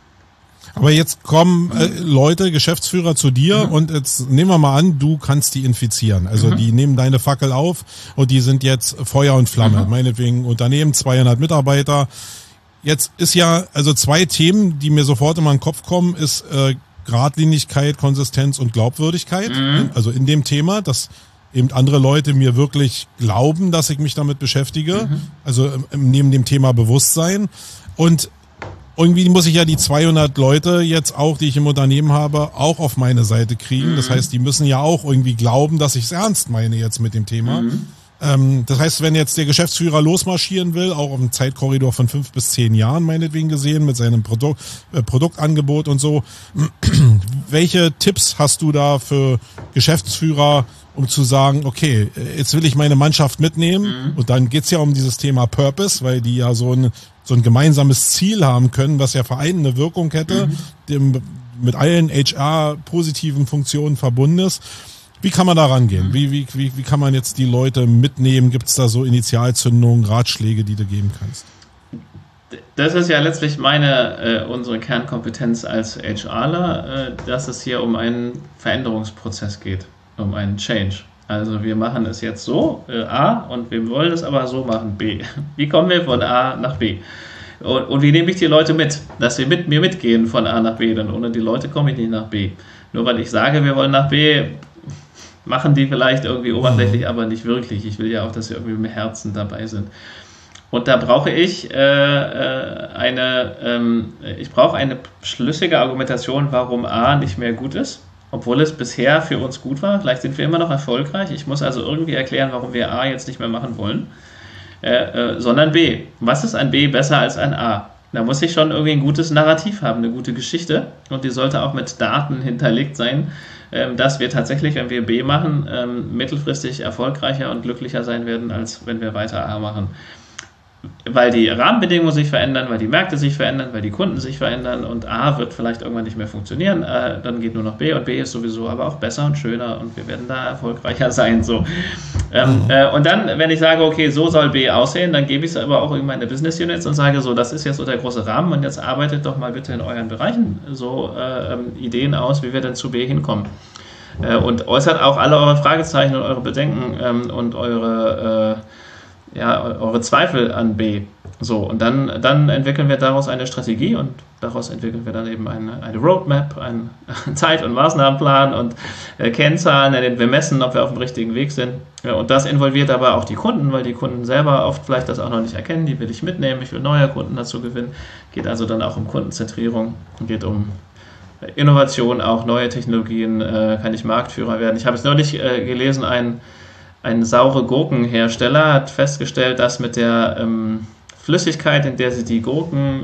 Aber jetzt kommen Leute, Geschäftsführer zu dir und jetzt nehmen wir mal an, du kannst die infizieren. Also die nehmen deine Fackel auf und die sind jetzt Feuer und Flamme. Meinetwegen Unternehmen, 200 Mitarbeiter. Jetzt ist ja, also 2 Themen, die mir sofort in den Kopf kommen, ist Geradlinigkeit, Konsistenz und Glaubwürdigkeit. Also in dem Thema, dass eben andere Leute mir wirklich glauben, dass ich mich damit beschäftige. Also neben dem Thema Bewusstsein. Und irgendwie muss ich ja die 200 Leute jetzt auch, die ich im Unternehmen habe, auch auf meine Seite kriegen. Das heißt, die müssen ja auch irgendwie glauben, dass ich es ernst meine jetzt mit dem Thema. Das heißt, wenn jetzt der Geschäftsführer losmarschieren will, auch auf einem Zeitkorridor von 5 bis 10 Jahren meinetwegen gesehen, mit seinem Produktangebot und so, welche Tipps hast du da für Geschäftsführer, um zu sagen, okay, jetzt will ich meine Mannschaft mitnehmen, und dann geht's ja um dieses Thema Purpose, weil die ja so ein gemeinsames Ziel haben können, was ja vereinende Wirkung hätte, dem mit allen HR-positiven Funktionen verbunden ist. Wie kann man da rangehen? Wie kann man jetzt die Leute mitnehmen? Gibt es da so Initialzündungen, Ratschläge, die du geben kannst? Das ist ja letztlich unsere Kernkompetenz als HRler, dass es hier um einen Veränderungsprozess geht, um einen Change. Also wir machen es jetzt so, A, und wir wollen es aber so machen, B. Wie kommen wir von A nach B? Und wie nehme ich die Leute mit, dass sie mit mir mitgehen von A nach B, denn ohne die Leute komme ich nicht nach B. Nur weil ich sage, wir wollen nach B, machen die vielleicht irgendwie oberflächlich, aber nicht wirklich. Ich will ja auch, dass sie irgendwie mit Herzen dabei sind. Und da brauche ich eine schlüssige Argumentation, warum A nicht mehr gut ist, obwohl es bisher für uns gut war. Vielleicht sind wir immer noch erfolgreich. Ich muss also irgendwie erklären, warum wir A jetzt nicht mehr machen wollen, sondern B. Was ist an B besser als an A? Da muss ich schon irgendwie ein gutes Narrativ haben, eine gute Geschichte, und die sollte auch mit Daten hinterlegt sein, dass wir tatsächlich, wenn wir B machen, mittelfristig erfolgreicher und glücklicher sein werden, als wenn wir weiter A machen. Weil die Rahmenbedingungen sich verändern, weil die Märkte sich verändern, weil die Kunden sich verändern, und A wird vielleicht irgendwann nicht mehr funktionieren, dann geht nur noch B, und B ist sowieso aber auch besser und schöner und wir werden da erfolgreicher sein. So. Und dann, wenn ich sage, okay, so soll B aussehen, dann gebe ich es aber auch in meine Business Units und sage so, das ist jetzt so der große Rahmen, und jetzt arbeitet doch mal bitte in euren Bereichen so Ideen aus, wie wir denn zu B hinkommen. Und äußert auch alle eure Fragezeichen und eure Bedenken und eure Zweifel an B. So, und dann entwickeln wir daraus eine Strategie, und daraus entwickeln wir dann eben eine Roadmap, einen Zeit- und Maßnahmenplan und Kennzahlen, in denen wir messen, ob wir auf dem richtigen Weg sind. Und das involviert aber auch die Kunden, weil die Kunden selber oft vielleicht das auch noch nicht erkennen. Die will ich mitnehmen, ich will neue Kunden dazu gewinnen. Geht also dann auch um Kundenzentrierung, geht um Innovation, auch neue Technologien, kann ich Marktführer werden. Ich habe es neulich gelesen, ein saure Gurkenhersteller hat festgestellt, dass mit der Flüssigkeit, in der sie die Gurken,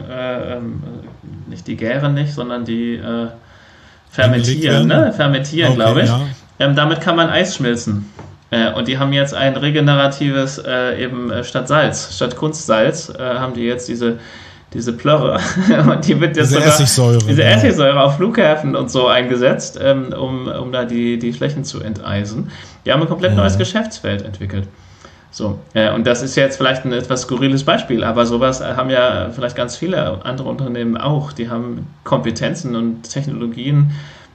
nicht die gären nicht, sondern die fermentieren, okay, glaube ich. Ja. Damit kann man Eis schmilzen. Und die haben jetzt ein regeneratives, statt Kunstsalz, haben die jetzt diese Plörre, und die wird jetzt diese Essigsäure auf Flughäfen und so eingesetzt, um da die Flächen zu enteisen. Die haben ein komplett neues Geschäftsfeld entwickelt. So, und das ist jetzt vielleicht ein etwas skurriles Beispiel, aber sowas haben ja vielleicht ganz viele andere Unternehmen auch. Die haben Kompetenzen und Technologien,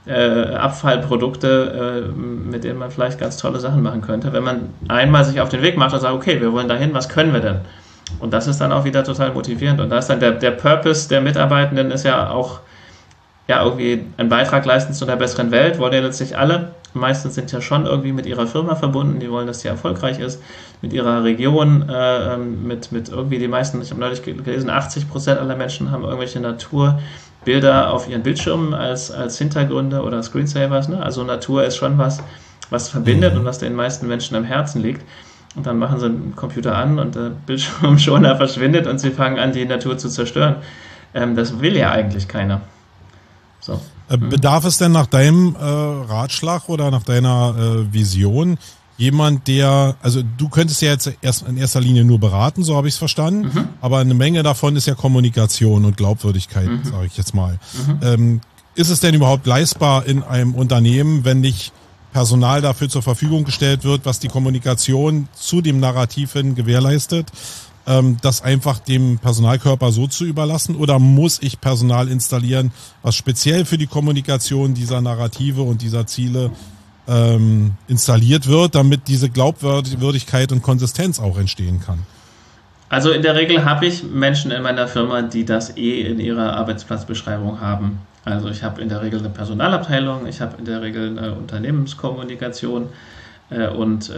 Abfallprodukte, mit denen man vielleicht ganz tolle Sachen machen könnte, wenn man einmal sich auf den Weg macht und sagt, okay, wir wollen dahin, was können wir denn? Und das ist dann auch wieder total motivierend. Und da ist dann der Purpose der Mitarbeitenden ist ja auch irgendwie einen Beitrag leisten zu einer besseren Welt, wollen ja letztlich alle. Meistens sind ja schon irgendwie mit ihrer Firma verbunden, die wollen, dass die erfolgreich ist, mit ihrer Region, mit irgendwie die meisten, ich habe neulich gelesen, 80% aller Menschen haben irgendwelche Naturbilder auf ihren Bildschirmen als Hintergründe oder Screensavers. Ne? Also Natur ist schon was verbindet und was den meisten Menschen am Herzen liegt. Und dann machen sie den Computer an und der Bildschirmschoner verschwindet und sie fangen an, die Natur zu zerstören. Das will ja eigentlich keiner. So. Bedarf es denn nach deinem Ratschlag oder nach deiner Vision jemand, also du könntest ja jetzt erst in erster Linie nur beraten, so habe ich es verstanden, aber eine Menge davon ist ja Kommunikation und Glaubwürdigkeit, sage ich jetzt mal. Ist es denn überhaupt leistbar in einem Unternehmen, wenn nicht Personal dafür zur Verfügung gestellt wird, was die Kommunikation zu dem Narrativ hin gewährleistet, das einfach dem Personalkörper so zu überlassen? Oder muss ich Personal installieren, was speziell für die Kommunikation dieser Narrative und dieser Ziele installiert wird, damit diese Glaubwürdigkeit und Konsistenz auch entstehen kann? Also in der Regel habe ich Menschen in meiner Firma, die das in ihrer Arbeitsplatzbeschreibung haben. Also ich habe in der Regel eine Personalabteilung, ich habe in der Regel eine Unternehmenskommunikation und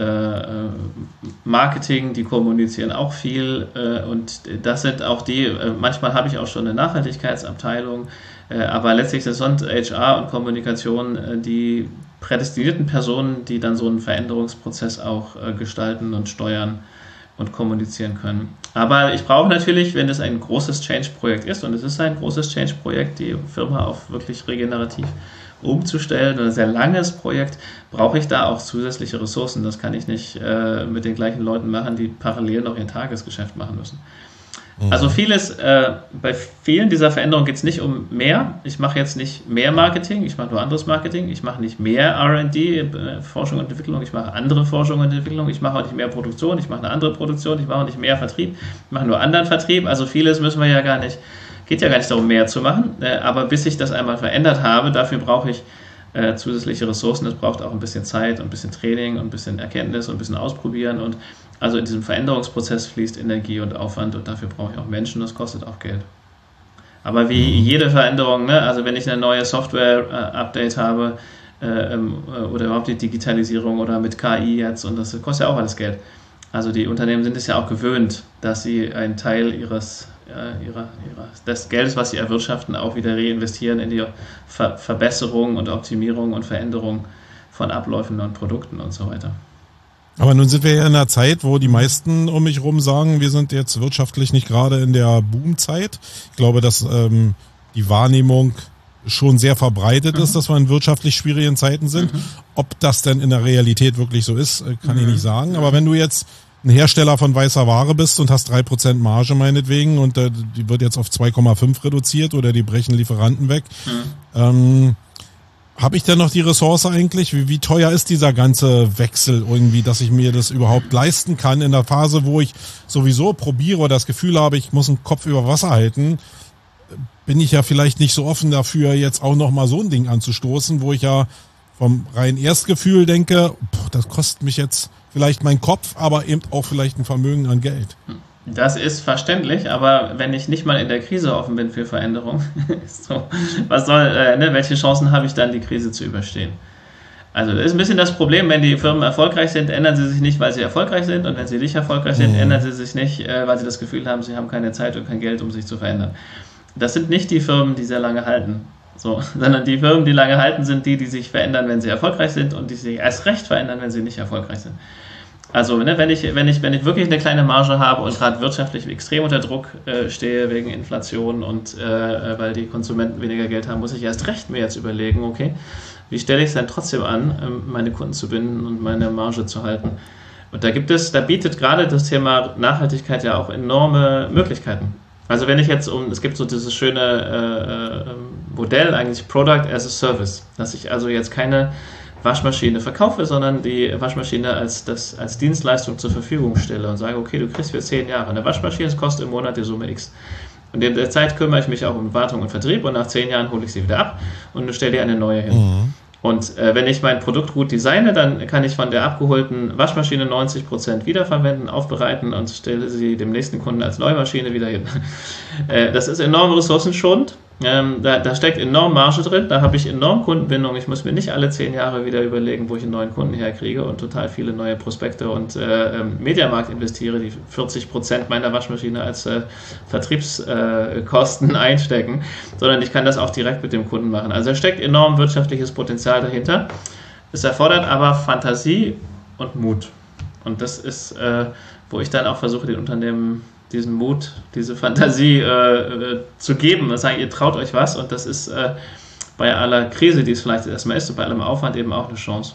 Marketing, die kommunizieren auch viel und das sind auch manchmal habe ich auch schon eine Nachhaltigkeitsabteilung, aber letztlich sind HR und Kommunikation die prädestinierten Personen, die dann so einen Veränderungsprozess auch gestalten und steuern und kommunizieren können. Aber ich brauche natürlich, wenn es ein großes Change-Projekt ist, und es ist ein großes Change-Projekt, die Firma auf wirklich regenerativ umzustellen, ein sehr langes Projekt, brauche ich da auch zusätzliche Ressourcen. Das kann ich nicht mit den gleichen Leuten machen, die parallel noch ihr Tagesgeschäft machen müssen. Also bei vielen dieser Veränderungen geht es nicht um mehr. Ich mache jetzt nicht mehr Marketing, ich mache nur anderes Marketing. Ich mache nicht mehr R&D, Forschung und Entwicklung, ich mache andere Forschung und Entwicklung. Ich mache auch nicht mehr Produktion, ich mache eine andere Produktion. Ich mache auch nicht mehr Vertrieb, ich mache nur anderen Vertrieb. Also vieles geht ja gar nicht darum, mehr zu machen. Aber bis ich das einmal verändert habe, dafür brauche ich zusätzliche Ressourcen. Es braucht auch ein bisschen Zeit und ein bisschen Training und ein bisschen Erkenntnis und ein bisschen Ausprobieren. Und also in diesem Veränderungsprozess fließt Energie und Aufwand und dafür brauche ich auch Menschen, das kostet auch Geld. Aber wie jede Veränderung, ne? Also wenn ich eine neue Software-Update habe oder überhaupt die Digitalisierung oder mit KI jetzt, und das kostet ja auch alles Geld. Also die Unternehmen sind es ja auch gewöhnt, dass sie einen Teil des Geldes, was sie erwirtschaften, auch wieder reinvestieren in die Verbesserung und Optimierung und Veränderung von Abläufen und Produkten und so weiter. Aber nun sind wir ja in einer Zeit, wo die meisten um mich herum sagen, wir sind jetzt wirtschaftlich nicht gerade in der Boomzeit. Ich glaube, dass die Wahrnehmung schon sehr verbreitet ist, dass wir in wirtschaftlich schwierigen Zeiten sind. Ob das denn in der Realität wirklich so ist, kann ich nicht sagen. Aber wenn du jetzt ein Hersteller von weißer Ware bist und hast 3% Marge meinetwegen und die wird jetzt auf 2,5 reduziert oder die brechen Lieferanten weg, habe ich denn noch die Ressource eigentlich? Wie teuer ist dieser ganze Wechsel irgendwie, dass ich mir das überhaupt leisten kann in der Phase, wo ich sowieso probiere oder das Gefühl habe, ich muss einen Kopf über Wasser halten, bin ich ja vielleicht nicht so offen dafür, jetzt auch nochmal so ein Ding anzustoßen, wo ich ja vom reinen Erstgefühl denke, das kostet mich jetzt vielleicht mein Kopf, aber eben auch vielleicht ein Vermögen an Geld. Das ist verständlich, aber wenn ich nicht mal in der Krise offen bin für Veränderung, welche Chancen habe ich dann, die Krise zu überstehen? Also das ist ein bisschen das Problem, wenn die Firmen erfolgreich sind, ändern sie sich nicht, weil sie erfolgreich sind, und wenn sie nicht erfolgreich sind, ändern sie sich nicht, weil sie das Gefühl haben, sie haben keine Zeit und kein Geld, um sich zu verändern. Das sind nicht die Firmen, die sehr lange halten, sondern die Firmen, die lange halten, sind die sich verändern, wenn sie erfolgreich sind, und die sich erst recht verändern, wenn sie nicht erfolgreich sind. Also wenn ich wirklich eine kleine Marge habe und gerade wirtschaftlich extrem unter Druck stehe wegen Inflation und weil die Konsumenten weniger Geld haben, muss ich erst recht mir jetzt überlegen, okay, wie stelle ich es denn trotzdem an, meine Kunden zu binden und meine Marge zu halten. Und da bietet gerade das Thema Nachhaltigkeit ja auch enorme Möglichkeiten. Also wenn ich jetzt es gibt so dieses schöne Modell eigentlich Product as a Service, dass ich also jetzt keine Waschmaschine verkaufe, sondern die Waschmaschine als Dienstleistung zur Verfügung stelle und sage, okay, du kriegst für 10 Jahre eine Waschmaschine, es kostet im Monat die Summe X. Und in der Zeit kümmere ich mich auch um Wartung und Vertrieb und nach 10 Jahren hole ich sie wieder ab und stelle dir eine neue hin. Mhm. Und wenn ich mein Produkt gut designe, dann kann ich von der abgeholten Waschmaschine 90% wiederverwenden, aufbereiten und stelle sie dem nächsten Kunden als Neumaschine wieder hin. Das ist enorm ressourcenschonend. Da steckt enorm Marge drin, da habe ich enorm Kundenbindung. Ich muss mir nicht alle 10 Jahre wieder überlegen, wo ich einen neuen Kunden herkriege und total viele neue Prospekte und Mediamarkt investiere, die 40% meiner Waschmaschine als Vertriebskosten einstecken, sondern ich kann das auch direkt mit dem Kunden machen. Also da steckt enorm wirtschaftliches Potenzial dahinter. Es erfordert aber Fantasie und Mut. Und das ist, wo ich dann auch versuche, den Unternehmen diesen Mut, diese Fantasie zu geben und sagen, ihr traut euch was und das ist bei aller Krise, die es vielleicht erstmal ist und bei allem Aufwand eben auch eine Chance.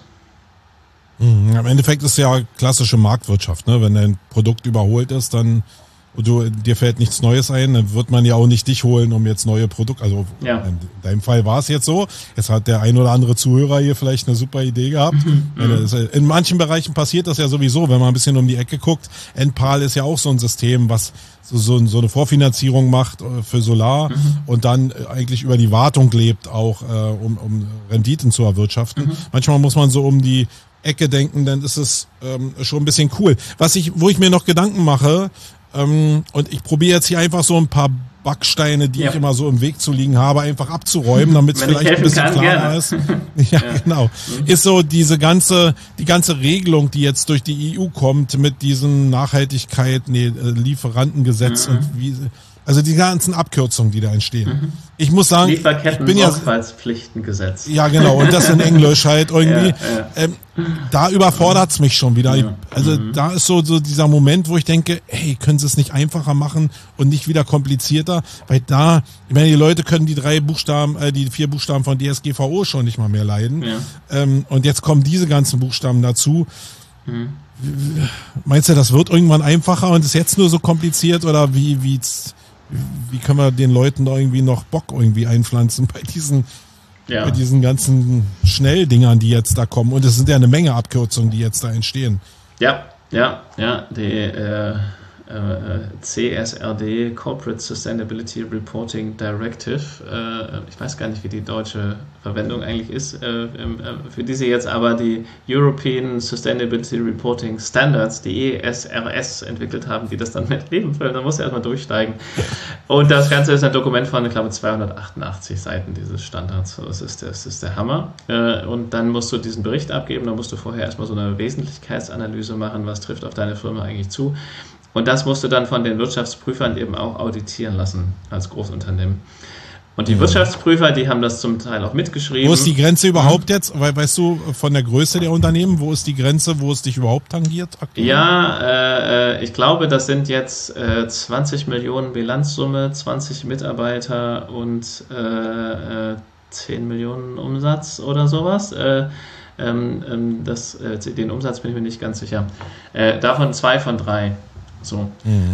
Im Endeffekt ist ja klassische Marktwirtschaft, ne? Wenn dein Produkt überholt ist, dann und dir fällt nichts Neues ein, dann wird man ja auch nicht dich holen, um jetzt neue Produkte, also ja. In deinem Fall war es jetzt so, jetzt hat der ein oder andere Zuhörer hier vielleicht eine super Idee gehabt. In manchen Bereichen passiert das ja sowieso, wenn man ein bisschen um die Ecke guckt. Enpal ist ja auch so ein System, was so eine Vorfinanzierung macht für Solar und dann eigentlich über die Wartung lebt, auch um Renditen zu erwirtschaften. Manchmal muss man so um die Ecke denken, dann ist es schon ein bisschen cool. Wo ich mir noch Gedanken mache, und ich probiere jetzt hier einfach so ein paar Backsteine, die ich immer so im Weg zu liegen habe, einfach abzuräumen, damit es vielleicht ein bisschen klarer ist. Ja, genau. Ist so die ganze Regelung, die jetzt durch die EU kommt mit diesem Lieferantengesetz und also die ganzen Abkürzungen, die da entstehen. Ich muss sagen, Lieferketten-Sorgfaltspflichtengesetz. Ja, genau. Und das in Englisch halt irgendwie. Da überfordert's mich schon wieder. Also da ist so dieser Moment, wo ich denke, hey, können sie es nicht einfacher machen und nicht wieder komplizierter? Weil ich meine, die Leute können die 4 Buchstaben von DSGVO schon nicht mal mehr leiden. Ja. Und jetzt kommen diese ganzen Buchstaben dazu. Meinst du, das wird irgendwann einfacher und ist jetzt nur so kompliziert oder wie können wir den Leuten da irgendwie noch Bock irgendwie einpflanzen bei diesen ganzen Schnelldingern, die jetzt da kommen? Und es sind ja eine Menge Abkürzungen, die jetzt da entstehen. Ja, die CSRD, Corporate Sustainability Reporting Directive, ich weiß gar nicht, wie die deutsche Verwendung eigentlich ist, für diese jetzt aber die European Sustainability Reporting Standards, die ESRS, entwickelt haben, die das dann mit Leben füllen. Da muss er erstmal durchsteigen. Und das Ganze ist ein Dokument von, ich glaube, 288 Seiten dieses Standards. Das ist der Hammer. Und dann musst du diesen Bericht abgeben, dann musst du vorher erstmal so eine Wesentlichkeitsanalyse machen, was trifft auf deine Firma eigentlich zu. Und das musst du dann von den Wirtschaftsprüfern eben auch auditieren lassen als Großunternehmen. Und die Wirtschaftsprüfer, die haben das zum Teil auch mitgeschrieben. Wo ist die Grenze überhaupt jetzt? Weißt du, von der Größe der Unternehmen, wo ist die Grenze, wo es dich überhaupt tangiert aktuell? Ja, ich glaube, das sind jetzt 20 Millionen Bilanzsumme, 20 Mitarbeiter und 10 Millionen Umsatz oder sowas. Den Umsatz bin ich mir nicht ganz sicher. Davon 2 von 3. So.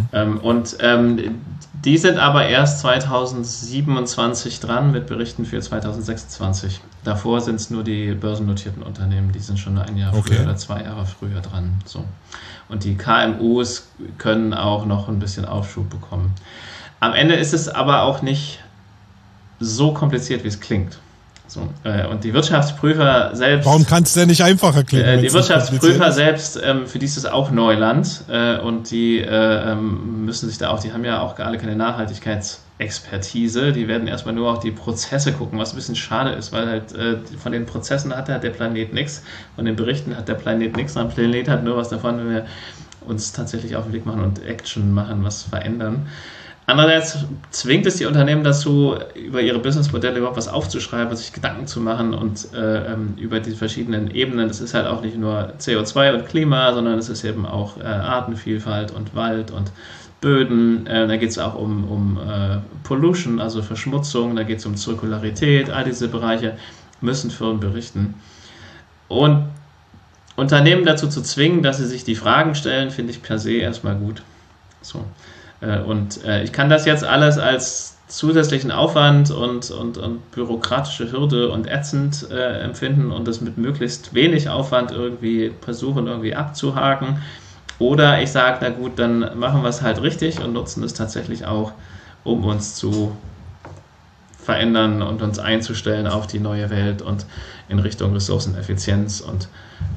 Die sind aber erst 2027 dran mit Berichten für 2026. Davor sind es nur die börsennotierten Unternehmen, die sind schon 1 Jahr früher oder 2 Jahre früher dran. So. Und die KMUs können auch noch ein bisschen Aufschub bekommen. Am Ende ist es aber auch nicht so kompliziert, wie es klingt. So, und die Wirtschaftsprüfer selbst... Warum kann es denn nicht einfacher klingen? Die Wirtschaftsprüfer selbst, für die ist es auch Neuland und die müssen sich da auch, die haben ja auch alle keine Nachhaltigkeitsexpertise, die werden erstmal nur auf die Prozesse gucken, was ein bisschen schade ist, weil halt von den Prozessen hat der Planet nichts, von den Berichten hat der Planet nichts, der Planet hat nur was davon, wenn wir uns tatsächlich auf den Weg machen und Action machen, was verändern. Andererseits zwingt es die Unternehmen dazu, über ihre Businessmodelle überhaupt was aufzuschreiben, sich Gedanken zu machen und über die verschiedenen Ebenen. Das ist halt auch nicht nur CO2 und Klima, sondern es ist eben auch Artenvielfalt und Wald und Böden. Da geht es auch um Pollution, also Verschmutzung, da geht es um Zirkularität. All diese Bereiche müssen Firmen berichten. Und Unternehmen dazu zu zwingen, dass sie sich die Fragen stellen, finde ich per se erstmal gut. So. Und ich kann das jetzt alles als zusätzlichen Aufwand und bürokratische Hürde und ätzend empfinden und das mit möglichst wenig Aufwand irgendwie versuchen, irgendwie abzuhaken. Oder ich sage, na gut, dann machen wir es halt richtig und nutzen es tatsächlich auch, um uns zu verändern und uns einzustellen auf die neue Welt und in Richtung Ressourceneffizienz und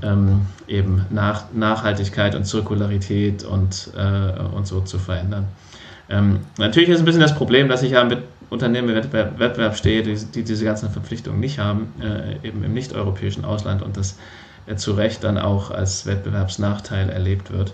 eben Nachhaltigkeit und Zirkularität und so zu verändern. Natürlich ist ein bisschen das Problem, dass ich ja mit Unternehmen im Wettbewerb stehe, die diese ganzen Verpflichtungen nicht haben, eben im nicht-europäischen Ausland und das zu Recht dann auch als Wettbewerbsnachteil erlebt wird.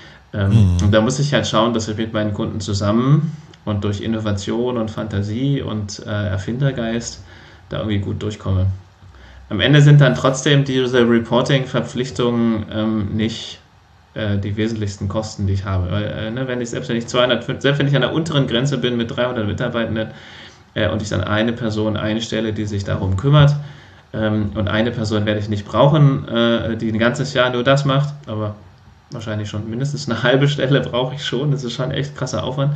Und da muss ich halt schauen, dass ich mit meinen Kunden zusammen und durch Innovation und Fantasie und Erfindergeist da irgendwie gut durchkomme. Am Ende sind dann trotzdem diese Reporting-Verpflichtungen nicht die wesentlichsten Kosten, die ich habe. Weil, selbst wenn ich an der unteren Grenze bin mit 300 Mitarbeitenden und ich dann eine Person einstelle, die sich darum kümmert, und eine Person werde ich nicht brauchen, die ein ganzes Jahr nur das macht, aber wahrscheinlich schon mindestens eine halbe Stelle brauche ich schon, das ist schon echt krasser Aufwand.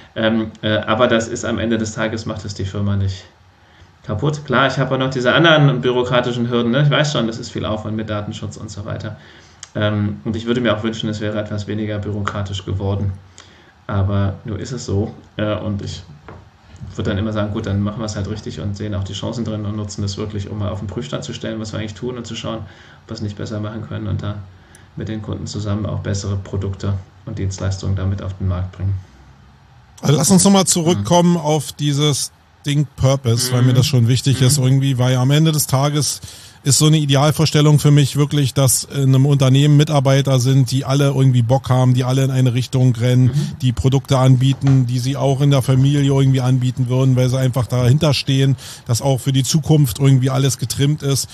Aber das ist am Ende des Tages, macht es die Firma nicht kaputt. Klar, ich habe auch noch diese anderen bürokratischen Hürden, ne? Ich weiß schon, das ist viel Aufwand mit Datenschutz und so weiter. Und ich würde mir auch wünschen, es wäre etwas weniger bürokratisch geworden. Aber nur ist es so. Und ich würde dann immer sagen, gut, dann machen wir es halt richtig und sehen auch die Chancen drin und nutzen das wirklich, um mal auf den Prüfstand zu stellen, was wir eigentlich tun und zu schauen, ob wir es nicht besser machen können und da mit den Kunden zusammen auch bessere Produkte und Dienstleistungen damit auf den Markt bringen. Also lass uns nochmal zurückkommen auf dieses Ding Purpose, weil mir das schon wichtig ist irgendwie, weil am Ende des Tages ist so eine Idealvorstellung für mich wirklich, dass in einem Unternehmen Mitarbeiter sind, die alle irgendwie Bock haben, die alle in eine Richtung rennen, die Produkte anbieten, die sie auch in der Familie irgendwie anbieten würden, weil sie einfach dahinter stehen, dass auch für die Zukunft irgendwie alles getrimmt ist.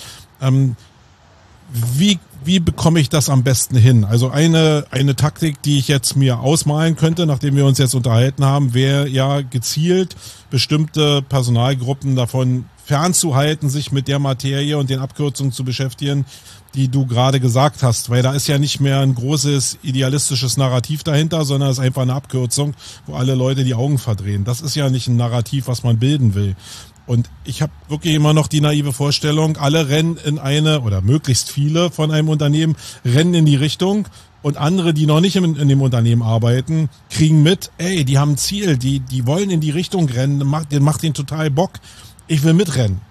Wie bekomme ich das am besten hin? Also eine Taktik, die ich jetzt mir ausmalen könnte, nachdem wir uns jetzt unterhalten haben, wäre ja gezielt bestimmte Personalgruppen davon fernzuhalten, sich mit der Materie und den Abkürzungen zu beschäftigen, die du gerade gesagt hast, weil da ist ja nicht mehr ein großes idealistisches Narrativ dahinter, sondern es ist einfach eine Abkürzung, wo alle Leute die Augen verdrehen. Das ist ja nicht ein Narrativ, was man bilden will. Und ich habe wirklich immer noch die naive Vorstellung, alle rennen in eine, oder möglichst viele von einem Unternehmen, rennen in die Richtung und andere, die noch nicht in dem Unternehmen arbeiten, kriegen mit, ey, die haben ein Ziel, die wollen in die Richtung rennen, macht denen total Bock, ich will mitrennen.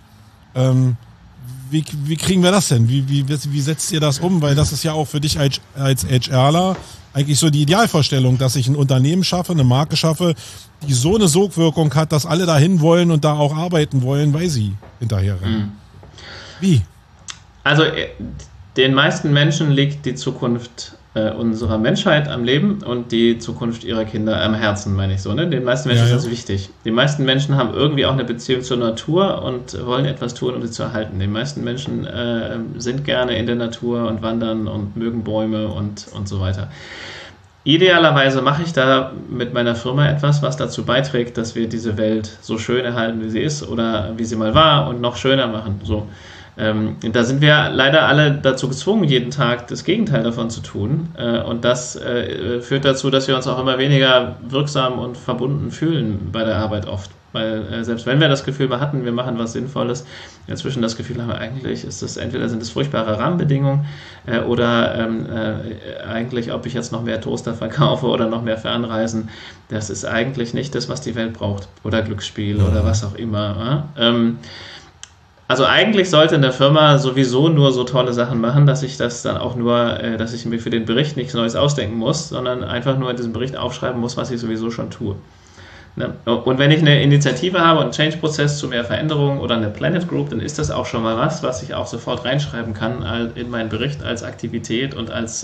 Wie kriegen wir das denn? Wie setzt ihr das um? Weil das ist ja auch für dich als HRler eigentlich so die Idealvorstellung, dass ich ein Unternehmen schaffe, eine Marke schaffe, die so eine Sogwirkung hat, dass alle dahin wollen und da auch arbeiten wollen, weil sie hinterher rennen. Wie? Also den meisten Menschen liegt die Zukunft unserer Menschheit am Leben und die Zukunft ihrer Kinder am Herzen, meine ich so. Ne? Den meisten Menschen ist das wichtig. Die meisten Menschen haben irgendwie auch eine Beziehung zur Natur und wollen etwas tun, um sie zu erhalten. Die meisten Menschen sind gerne in der Natur und wandern und mögen Bäume und so weiter. Idealerweise mache ich da mit meiner Firma etwas, was dazu beiträgt, dass wir diese Welt so schön erhalten, wie sie ist oder wie sie mal war und noch schöner machen. So. Da sind wir leider alle dazu gezwungen, jeden Tag das Gegenteil davon zu tun. Und das führt dazu, dass wir uns auch immer weniger wirksam und verbunden fühlen bei der Arbeit oft. Weil selbst wenn wir das Gefühl mal hatten, wir machen was Sinnvolles, inzwischen das Gefühl haben wir eigentlich, entweder sind es furchtbare Rahmenbedingungen oder eigentlich, ob ich jetzt noch mehr Toaster verkaufe oder noch mehr Fernreisen, das ist eigentlich nicht das, was die Welt braucht. Oder Glücksspiel oder was auch immer. Also eigentlich sollte eine Firma sowieso nur so tolle Sachen machen, dass ich das dann auch nur, dass ich mir für den Bericht nichts Neues ausdenken muss, sondern einfach nur in diesem Bericht aufschreiben muss, was ich sowieso schon tue. Ne? Und wenn ich eine Initiative habe und einen Change-Prozess zu mehr Veränderungen oder eine Planet Group, dann ist das auch schon mal was ich auch sofort reinschreiben kann in meinen Bericht als Aktivität und als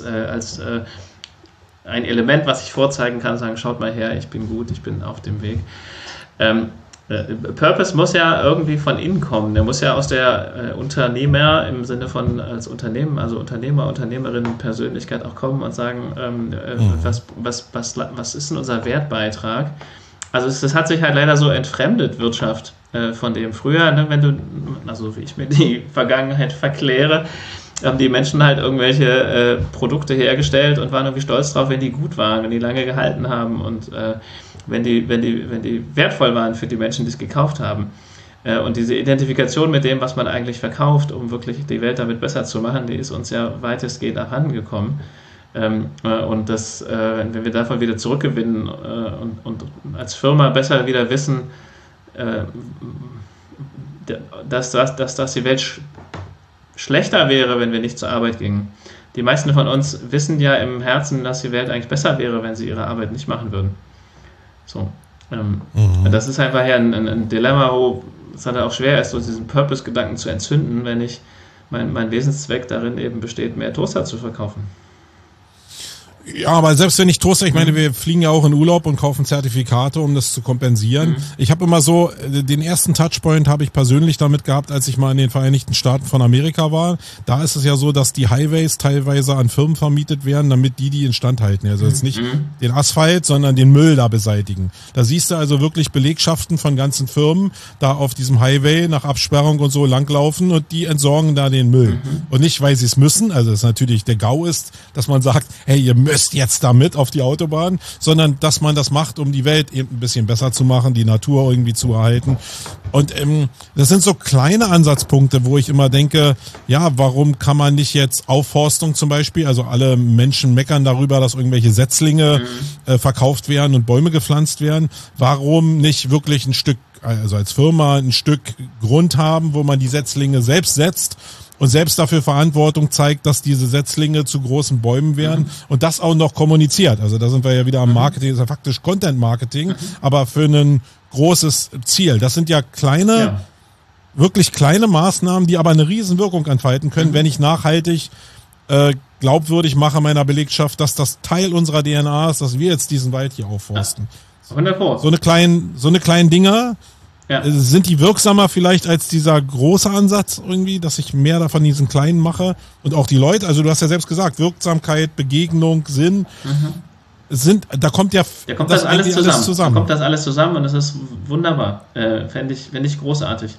ein Element, was ich vorzeigen kann, sagen, schaut mal her, ich bin gut, ich bin auf dem Weg. Purpose muss ja irgendwie von innen kommen. Der muss ja aus der Unternehmer im Sinne von als Unternehmen, also Unternehmer, Unternehmerinnen, Persönlichkeit auch kommen und sagen, was ist denn unser Wertbeitrag? Also das hat sich halt leider so entfremdet, Wirtschaft, von dem früher, ne, wenn du, also wie ich mir die Vergangenheit verkläre, haben die Menschen halt irgendwelche Produkte hergestellt und waren irgendwie stolz drauf, wenn die gut waren, wenn die lange gehalten haben und wenn die wertvoll waren für die Menschen, die es gekauft haben. Und diese Identifikation mit dem, was man eigentlich verkauft, um wirklich die Welt damit besser zu machen, die ist uns ja weitestgehend abhandengekommen. Und das, wenn wir davon wieder zurückgewinnen und als Firma besser wieder wissen, dass die Welt schlechter wäre, wenn wir nicht zur Arbeit gingen. Die meisten von uns wissen ja im Herzen, dass die Welt eigentlich besser wäre, wenn sie ihre Arbeit nicht machen würden. So. Das ist einfach ja ein Dilemma, wo es dann auch schwer ist, so diesen Purpose-Gedanken zu entzünden, wenn ich mein Wesenszweck darin eben besteht, mehr Toaster zu verkaufen. Ja, aber selbst wenn ich Toaster, ich meine, wir fliegen ja auch in Urlaub und kaufen Zertifikate, um das zu kompensieren. Ich habe immer so, den ersten Touchpoint habe ich persönlich damit gehabt, als ich mal in den Vereinigten Staaten von Amerika war. Da ist es ja so, dass die Highways teilweise an Firmen vermietet werden, damit die instand halten. Also jetzt nicht den Asphalt, sondern den Müll da beseitigen. Da siehst du also wirklich Belegschaften von ganzen Firmen da auf diesem Highway nach Absperrung und so langlaufen und die entsorgen da den Müll. Und nicht, weil sie es müssen, also es natürlich der GAU ist, dass man sagt, hey, ihr müsst jetzt damit auf die Autobahn, sondern dass man das macht, um die Welt eben ein bisschen besser zu machen, die Natur irgendwie zu erhalten. Und das sind so kleine Ansatzpunkte, wo ich immer denke, ja, warum kann man nicht jetzt Aufforstung zum Beispiel, also alle Menschen meckern darüber, dass irgendwelche Setzlinge verkauft werden und Bäume gepflanzt werden, warum nicht wirklich ein Stück, also als Firma ein Stück Grund haben, wo man die Setzlinge selbst setzt und selbst dafür Verantwortung zeigt, dass diese Setzlinge zu großen Bäumen werden und das auch noch kommuniziert. Also da sind wir ja wieder am Marketing, das ist ja faktisch Content-Marketing, aber für ein großes Ziel. Das sind ja kleine, wirklich kleine Maßnahmen, die aber eine Riesenwirkung entfalten können, wenn ich nachhaltig glaubwürdig mache meiner Belegschaft, dass das Teil unserer DNA ist, dass wir jetzt diesen Wald hier aufforsten. Wunderbar. So eine kleinen Dinger, sind die wirksamer vielleicht als dieser große Ansatz irgendwie, dass ich mehr davon diesen kleinen mache und auch die Leute, also du hast ja selbst gesagt, Wirksamkeit, Begegnung, Sinn, da kommt das alles zusammen. Da kommt das alles zusammen und das ist wunderbar. Fände ich großartig.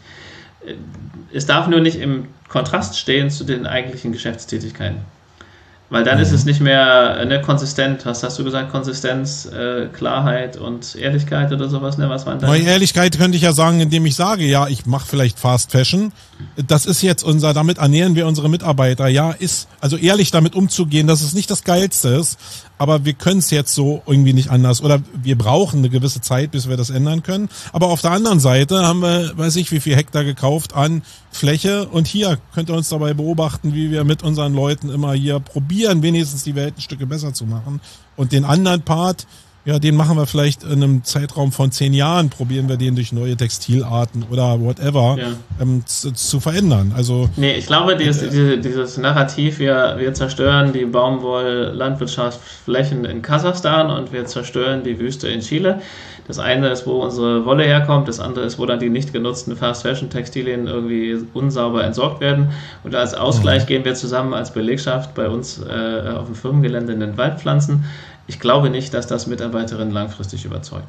Es darf nur nicht im Kontrast stehen zu den eigentlichen Geschäftstätigkeiten. Weil dann ist es nicht mehr konsistent. Was hast du gesagt? Konsistenz, Klarheit und Ehrlichkeit oder sowas? Ne? Was waren das? Bei Ehrlichkeit könnte ich ja sagen, indem ich sage, ja, ich mache vielleicht Fast Fashion. Das ist jetzt damit ernähren wir unsere Mitarbeiter. Ja, also ehrlich damit umzugehen, dass es nicht das Geilste ist, aber wir können es jetzt so irgendwie nicht anders. Oder wir brauchen eine gewisse Zeit, bis wir das ändern können. Aber auf der anderen Seite haben wir, weiß ich, wie viel Hektar gekauft an Fläche. Und hier könnt ihr uns dabei beobachten, wie wir mit unseren Leuten immer hier probieren, wenigstens die Welt ein Stück besser zu machen. Und den anderen Part, ja, den machen wir vielleicht in einem Zeitraum von 10 Jahren, probieren wir den durch neue Textilarten oder whatever zu verändern. Also nee, ich glaube, dieses Narrativ, wir zerstören die Baumwoll-Landwirtschaftsflächen in Kasachstan und wir zerstören die Wüste in Chile. Das eine ist, wo unsere Wolle herkommt, das andere ist, wo dann die nicht genutzten Fast-Fashion-Textilien irgendwie unsauber entsorgt werden. Und als Ausgleich gehen wir zusammen als Belegschaft bei uns auf dem Firmengelände in den Wald pflanzen. Ich glaube nicht, dass das Mitarbeiterinnen langfristig überzeugt.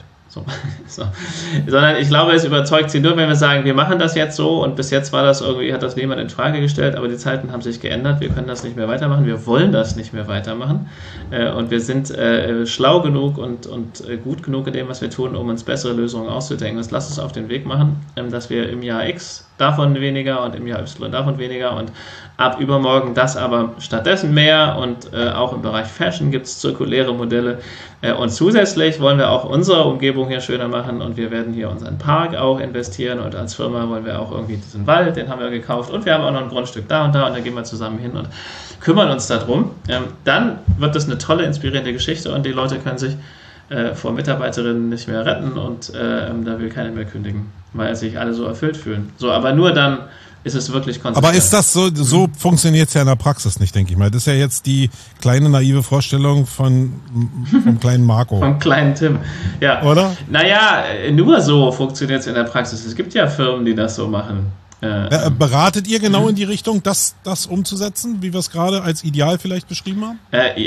Sondern ich glaube, es überzeugt sie nur, wenn wir sagen, wir machen das jetzt so und bis jetzt hat das niemand in Frage gestellt, aber die Zeiten haben sich geändert, wir können das nicht mehr weitermachen, wir wollen das nicht mehr weitermachen und wir sind schlau genug und gut genug in dem, was wir tun, um uns bessere Lösungen auszudenken. Und lass uns auf den Weg machen, dass wir im Jahr X davon weniger und im Jahr Y davon weniger und ab übermorgen das aber stattdessen mehr und auch im Bereich Fashion gibt es zirkuläre Modelle und zusätzlich wollen wir auch unsere Umgebung hier schöner machen und wir werden hier unseren Park auch investieren und als Firma wollen wir auch irgendwie diesen Wald, den haben wir gekauft und wir haben auch noch ein Grundstück da und da da gehen wir zusammen hin und kümmern uns darum. Dann wird das eine tolle, inspirierende Geschichte und die Leute können sich vor Mitarbeiterinnen nicht mehr retten und da will keiner mehr kündigen, weil sich alle so erfüllt fühlen. So, aber nur dann ist es wirklich konsistent. Aber ist das so funktioniert es ja in der Praxis nicht, denke ich mal. Das ist ja jetzt die kleine naive Vorstellung vom kleinen Marco. Vom kleinen Tim, ja. Oder? Naja, nur so funktioniert es in der Praxis. Es gibt ja Firmen, die das so machen. Beratet ihr genau in die Richtung, das umzusetzen, wie wir es gerade als Ideal vielleicht beschrieben haben?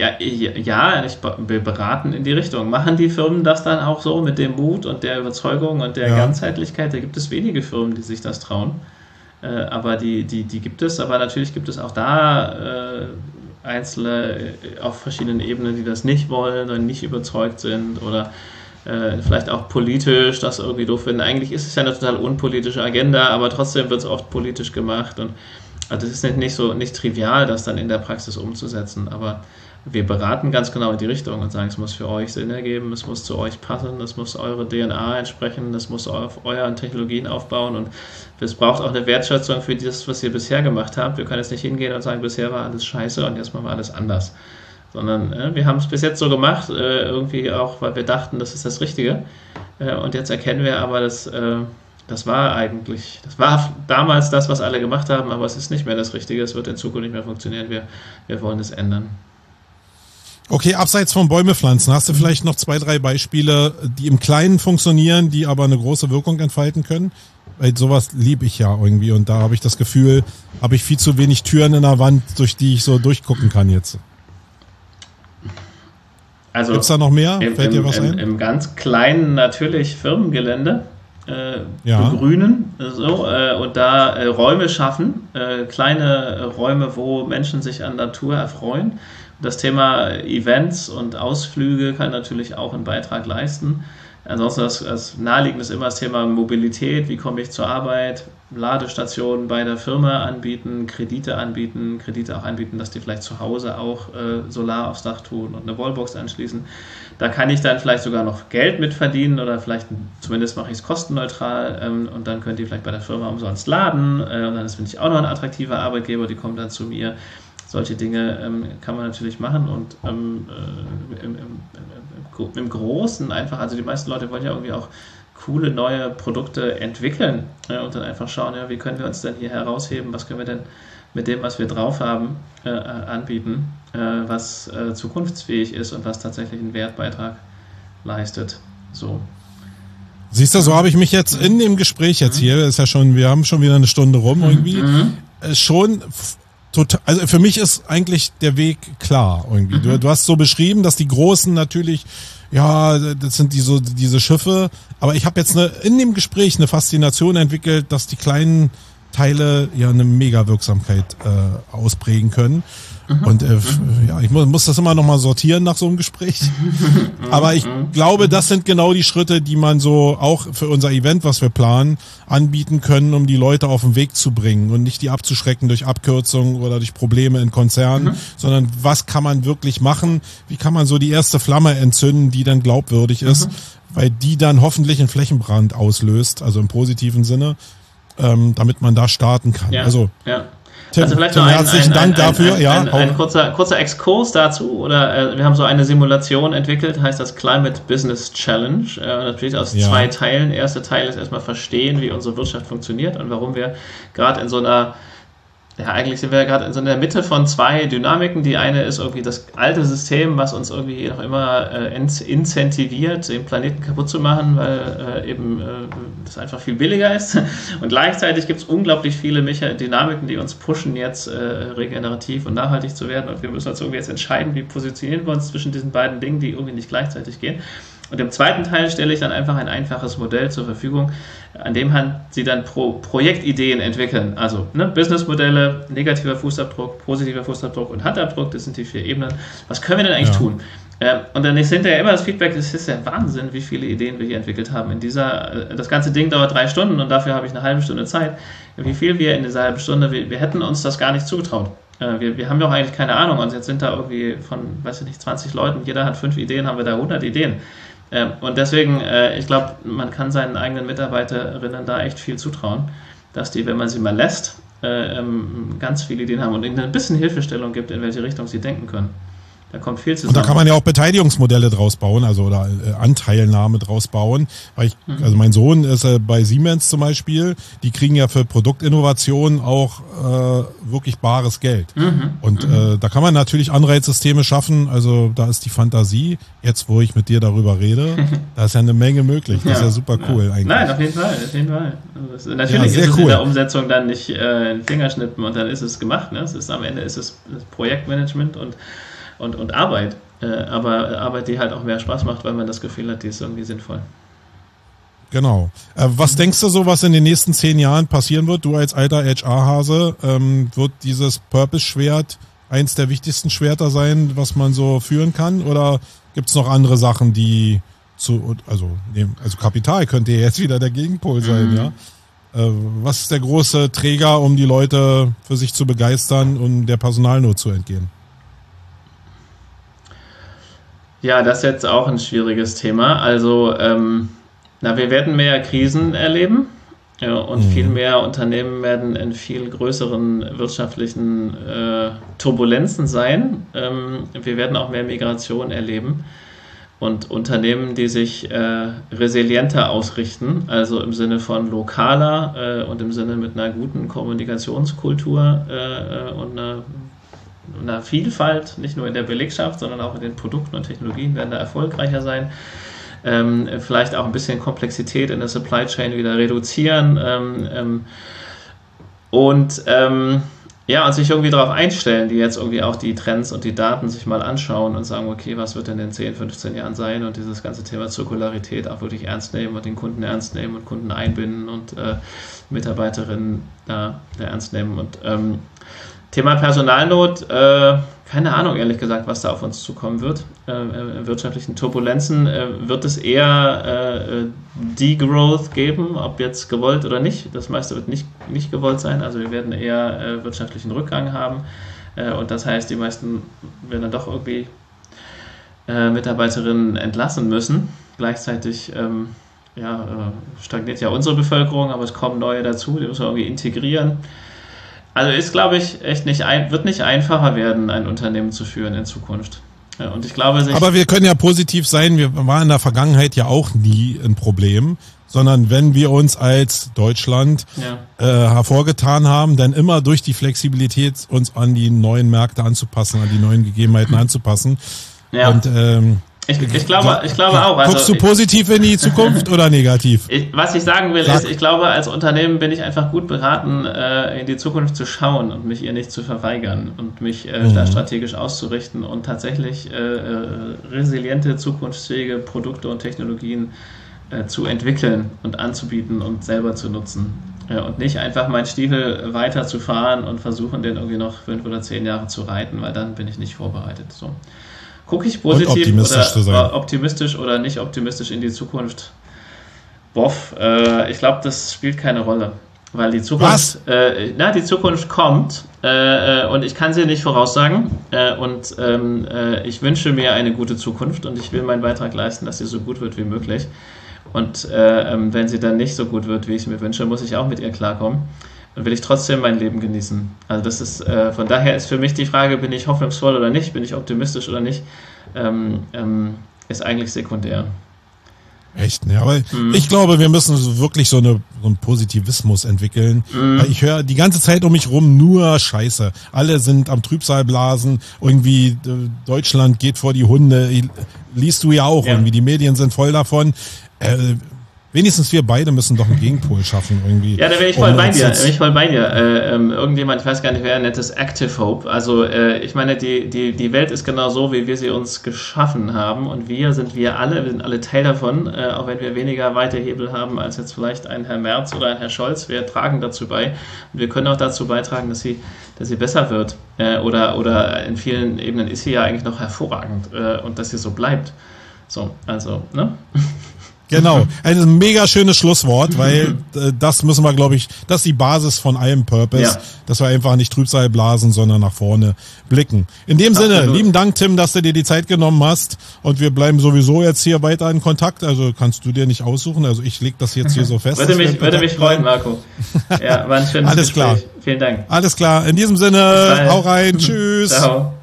Wir beraten in die Richtung. Machen die Firmen das dann auch so mit dem Mut und der Überzeugung und der Ganzheitlichkeit? Da gibt es wenige Firmen, die sich das trauen. Aber die gibt es, aber natürlich gibt es auch da Einzelne auf verschiedenen Ebenen, die das nicht wollen oder nicht überzeugt sind oder vielleicht auch politisch das irgendwie doof finden. Eigentlich ist es ja eine total unpolitische Agenda, aber trotzdem wird es oft politisch gemacht und also es ist nicht trivial, das dann in der Praxis umzusetzen, aber wir beraten ganz genau in die Richtung und sagen, es muss für euch Sinn ergeben, es muss zu euch passen, es muss eure DNA entsprechen, es muss auf euren Technologien aufbauen und es braucht auch eine Wertschätzung für das, was ihr bisher gemacht habt. Wir können jetzt nicht hingehen und sagen, bisher war alles scheiße und jetzt machen wir alles anders. Sondern wir haben es bis jetzt so gemacht, irgendwie auch, weil wir dachten, das ist das Richtige. Und jetzt erkennen wir aber, das war damals das, was alle gemacht haben, aber es ist nicht mehr das Richtige, es wird in Zukunft nicht mehr funktionieren, wir wollen es ändern. Okay, abseits von Bäume pflanzen, hast du vielleicht noch 2, 3 Beispiele, die im Kleinen funktionieren, die aber eine große Wirkung entfalten können? Weil sowas liebe ich ja irgendwie und da habe ich das Gefühl, habe ich viel zu wenig Türen in der Wand, durch die ich so durchgucken kann jetzt. Also gibt's da noch mehr? Fällt dir was ein? Im ganz Kleinen natürlich Firmengelände begrünen und da Räume schaffen, kleine Räume, wo Menschen sich an Natur erfreuen. Das Thema Events und Ausflüge kann natürlich auch einen Beitrag leisten. Ansonsten das naheliegend ist immer das Thema Mobilität, wie komme ich zur Arbeit, Ladestationen bei der Firma anbieten, Kredite auch anbieten, dass die vielleicht zu Hause auch Solar aufs Dach tun und eine Wallbox anschließen. Da kann ich dann vielleicht sogar noch Geld mit verdienen oder vielleicht zumindest mache ich es kostenneutral und dann könnt ihr vielleicht bei der Firma umsonst laden und dann bin ich auch noch ein attraktiver Arbeitgeber, die kommen dann zu mir. Solche Dinge kann man natürlich machen und im Großen einfach, also die meisten Leute wollen ja irgendwie auch coole neue Produkte entwickeln und dann einfach schauen, ja, wie können wir uns denn hier herausheben, was können wir denn mit dem, was wir drauf haben, anbieten, was zukunftsfähig ist und was tatsächlich einen Wertbeitrag leistet. So. Siehst du, so habe ich mich jetzt in dem Gespräch jetzt hier, ist ja schon, wir haben schon wieder eine Stunde rum irgendwie, schon total, also für mich ist eigentlich der Weg klar irgendwie. Du hast so beschrieben, dass die Großen natürlich, ja, das sind diese Schiffe, aber ich habe jetzt in dem Gespräch eine Faszination entwickelt, dass die kleinen Teile ja eine Mega-Wirksamkeit ausprägen können. Und ja, ich muss das immer noch mal sortieren nach so einem Gespräch. Aber ich glaube, das sind genau die Schritte, die man so auch für unser Event, was wir planen, anbieten können, um die Leute auf den Weg zu bringen und nicht die abzuschrecken durch Abkürzungen oder durch Probleme in Konzernen, sondern was kann man wirklich machen? Wie kann man so die erste Flamme entzünden, die dann glaubwürdig ist, weil die dann hoffentlich einen Flächenbrand auslöst, also im positiven Sinne, damit man da starten kann. Ja, also ja. Tim, Also vielleicht Tim, noch herzlichen Dank dafür. Ein kurzer Exkurs dazu. Oder wir haben so eine Simulation entwickelt, heißt das Climate Business Challenge. Das besteht aus 2 Teilen. Der erste Teil ist erstmal verstehen, wie unsere Wirtschaft funktioniert und warum wir gerade in so einer eigentlich sind wir gerade in so einer Mitte von 2 Dynamiken. Die eine ist irgendwie das alte System, was uns irgendwie noch immer incentiviert, den Planeten kaputt zu machen, weil das einfach viel billiger ist. Und gleichzeitig gibt es unglaublich viele Dynamiken, die uns pushen, jetzt regenerativ und nachhaltig zu werden. Und wir müssen uns irgendwie jetzt entscheiden, wie positionieren wir uns zwischen diesen beiden Dingen, die irgendwie nicht gleichzeitig gehen. Und im zweiten Teil stelle ich dann einfach ein einfaches Modell zur Verfügung, an dem Sie dann Projektideen entwickeln. Also Businessmodelle, negativer Fußabdruck, positiver Fußabdruck und Handabdruck, das sind die 4 Ebenen. Was können wir denn eigentlich tun? Und dann ist hinterher immer das Feedback, das ist ja Wahnsinn, wie viele Ideen wir hier entwickelt haben. Das ganze Ding dauert 3 Stunden und dafür habe ich eine halbe Stunde Zeit. Wie viel wir in dieser halben Stunde, wir hätten uns das gar nicht zugetraut. Wir haben ja auch eigentlich keine Ahnung und jetzt sind da irgendwie von, 20 Leuten, jeder hat 5 Ideen, haben wir da 100 Ideen. Und deswegen, ich glaube, man kann seinen eigenen Mitarbeiterinnen da echt viel zutrauen, dass die, wenn man sie mal lässt, ganz viele Ideen haben und ihnen ein bisschen Hilfestellung gibt, in welche Richtung sie denken können. Da kommt viel zusammen. Und da kann man ja auch Beteiligungsmodelle draus bauen, also oder Anteilnahme draus bauen. Weil also mein Sohn ist bei Siemens zum Beispiel, die kriegen ja für Produktinnovation auch wirklich bares Geld. Und da kann man natürlich Anreizsysteme schaffen, also da ist die Fantasie, jetzt wo ich mit dir darüber rede, da ist ja eine Menge möglich. Das ist ja super cool eigentlich. Nein, auf jeden Fall. Also, natürlich ist es in der Umsetzung dann nicht ein Fingerschnippen und dann ist es gemacht. Ne? Am Ende ist es Projektmanagement und Arbeit, aber Arbeit, die halt auch mehr Spaß macht, weil man das Gefühl hat, die ist irgendwie sinnvoll. Genau. Was denkst du so, was in den nächsten 10 Jahren passieren wird? Du als alter HR-Hase, wird dieses Purpose-Schwert eins der wichtigsten Schwerter sein, was man so führen kann? Oder gibt's noch andere Sachen, die also Kapital könnte ja jetzt wieder der Gegenpol sein, ja? Was ist der große Träger, um die Leute für sich zu begeistern und der Personalnot zu entgehen? Ja, das ist jetzt auch ein schwieriges Thema. Also, wir werden mehr Krisen erleben und viel mehr Unternehmen werden in viel größeren wirtschaftlichen Turbulenzen sein. Wir werden auch mehr Migration erleben und Unternehmen, die sich resilienter ausrichten, also im Sinne von lokaler und im Sinne mit einer guten Kommunikationskultur und einer Vielfalt, nicht nur in der Belegschaft, sondern auch in den Produkten und Technologien werden da erfolgreicher sein. Vielleicht auch ein bisschen Komplexität in der Supply Chain wieder reduzieren und sich irgendwie darauf einstellen, die jetzt irgendwie auch die Trends und die Daten sich mal anschauen und sagen, okay, was wird denn in 10, 15 Jahren sein und dieses ganze Thema Zirkularität auch wirklich ernst nehmen und den Kunden ernst nehmen und Kunden einbinden und Mitarbeiterinnen ernst nehmen und Thema Personalnot, keine Ahnung, ehrlich gesagt, was da auf uns zukommen wird. In wirtschaftlichen Turbulenzen wird es eher Degrowth geben, ob jetzt gewollt oder nicht. Das meiste wird nicht gewollt sein. Also wir werden eher wirtschaftlichen Rückgang haben. Und das heißt, die meisten werden dann doch irgendwie Mitarbeiterinnen entlassen müssen. Gleichzeitig stagniert ja unsere Bevölkerung, aber es kommen neue dazu, die müssen wir irgendwie integrieren. Also ist, glaube ich, echt wird nicht einfacher werden, ein Unternehmen zu führen in Zukunft. Und ich glaube, aber wir können ja positiv sein, wir waren in der Vergangenheit ja auch nie ein Problem, sondern wenn wir uns als Deutschland hervorgetan haben, dann immer durch die Flexibilität uns an die neuen Märkte anzupassen, an die neuen Gegebenheiten anzupassen. Ja. Und Ich glaube auch. Also, guckst du positiv in die Zukunft oder negativ? Was ich sagen will, ist, ich glaube, als Unternehmen bin ich einfach gut beraten, in die Zukunft zu schauen und mich ihr nicht zu verweigern und mich da strategisch auszurichten und tatsächlich resiliente, zukunftsfähige Produkte und Technologien zu entwickeln und anzubieten und selber zu nutzen. Und nicht einfach meinen Stiefel weiterzufahren und versuchen, den irgendwie noch 5 oder 10 Jahre zu reiten, weil dann bin ich nicht vorbereitet. So. Gucke ich positiv oder optimistisch oder nicht optimistisch in die Zukunft? Boff, ich glaube, das spielt keine Rolle. Weil die Zukunft, die Zukunft kommt und ich kann sie nicht voraussagen. Ich wünsche mir eine gute Zukunft und ich will meinen Beitrag leisten, dass sie so gut wird wie möglich. Und wenn sie dann nicht so gut wird, wie ich es mir wünsche, muss ich auch mit ihr klarkommen. Dann will ich trotzdem mein Leben genießen. Also das ist, von daher ist für mich die Frage, bin ich hoffnungsvoll oder nicht, bin ich optimistisch oder nicht, ist eigentlich sekundär. Echt, ne? Aber ich glaube, wir müssen wirklich so einen Positivismus entwickeln. Weil ich höre die ganze Zeit um mich rum nur Scheiße. Alle sind am Trübsalblasen. Irgendwie Deutschland geht vor die Hunde. Liest du ja auch. Ja. Irgendwie die Medien sind voll davon. Wenigstens wir beide müssen doch einen Gegenpol schaffen irgendwie. Ja, da bin ich voll bei dir. Irgendjemand, ich weiß gar nicht, wer nennt es Active Hope. Also ich meine, die Welt ist genau so, wie wir sie uns geschaffen haben und wir sind alle Teil davon, auch wenn wir weniger weite Hebel haben als jetzt vielleicht ein Herr Merz oder ein Herr Scholz. Wir tragen dazu bei und wir können auch dazu beitragen, dass sie besser wird. Oder in vielen Ebenen ist sie ja eigentlich noch hervorragend und dass sie so bleibt. So, also, ne? Genau, ein mega schönes Schlusswort, weil das müssen wir, glaube ich, das ist die Basis von allem Purpose, dass wir einfach nicht Trübsal blasen, sondern nach vorne blicken. In dem Sinne, lieben Dank, Tim, dass du dir die Zeit genommen hast und wir bleiben sowieso jetzt hier weiter in Kontakt, also kannst du dir nicht aussuchen, also ich leg das jetzt hier so fest. Würde mich freuen, Marco. Ja, war ein schönes Alles Gespräch. Klar. Vielen Dank. Alles klar, in diesem Sinne, hau rein, tschüss. Ciao.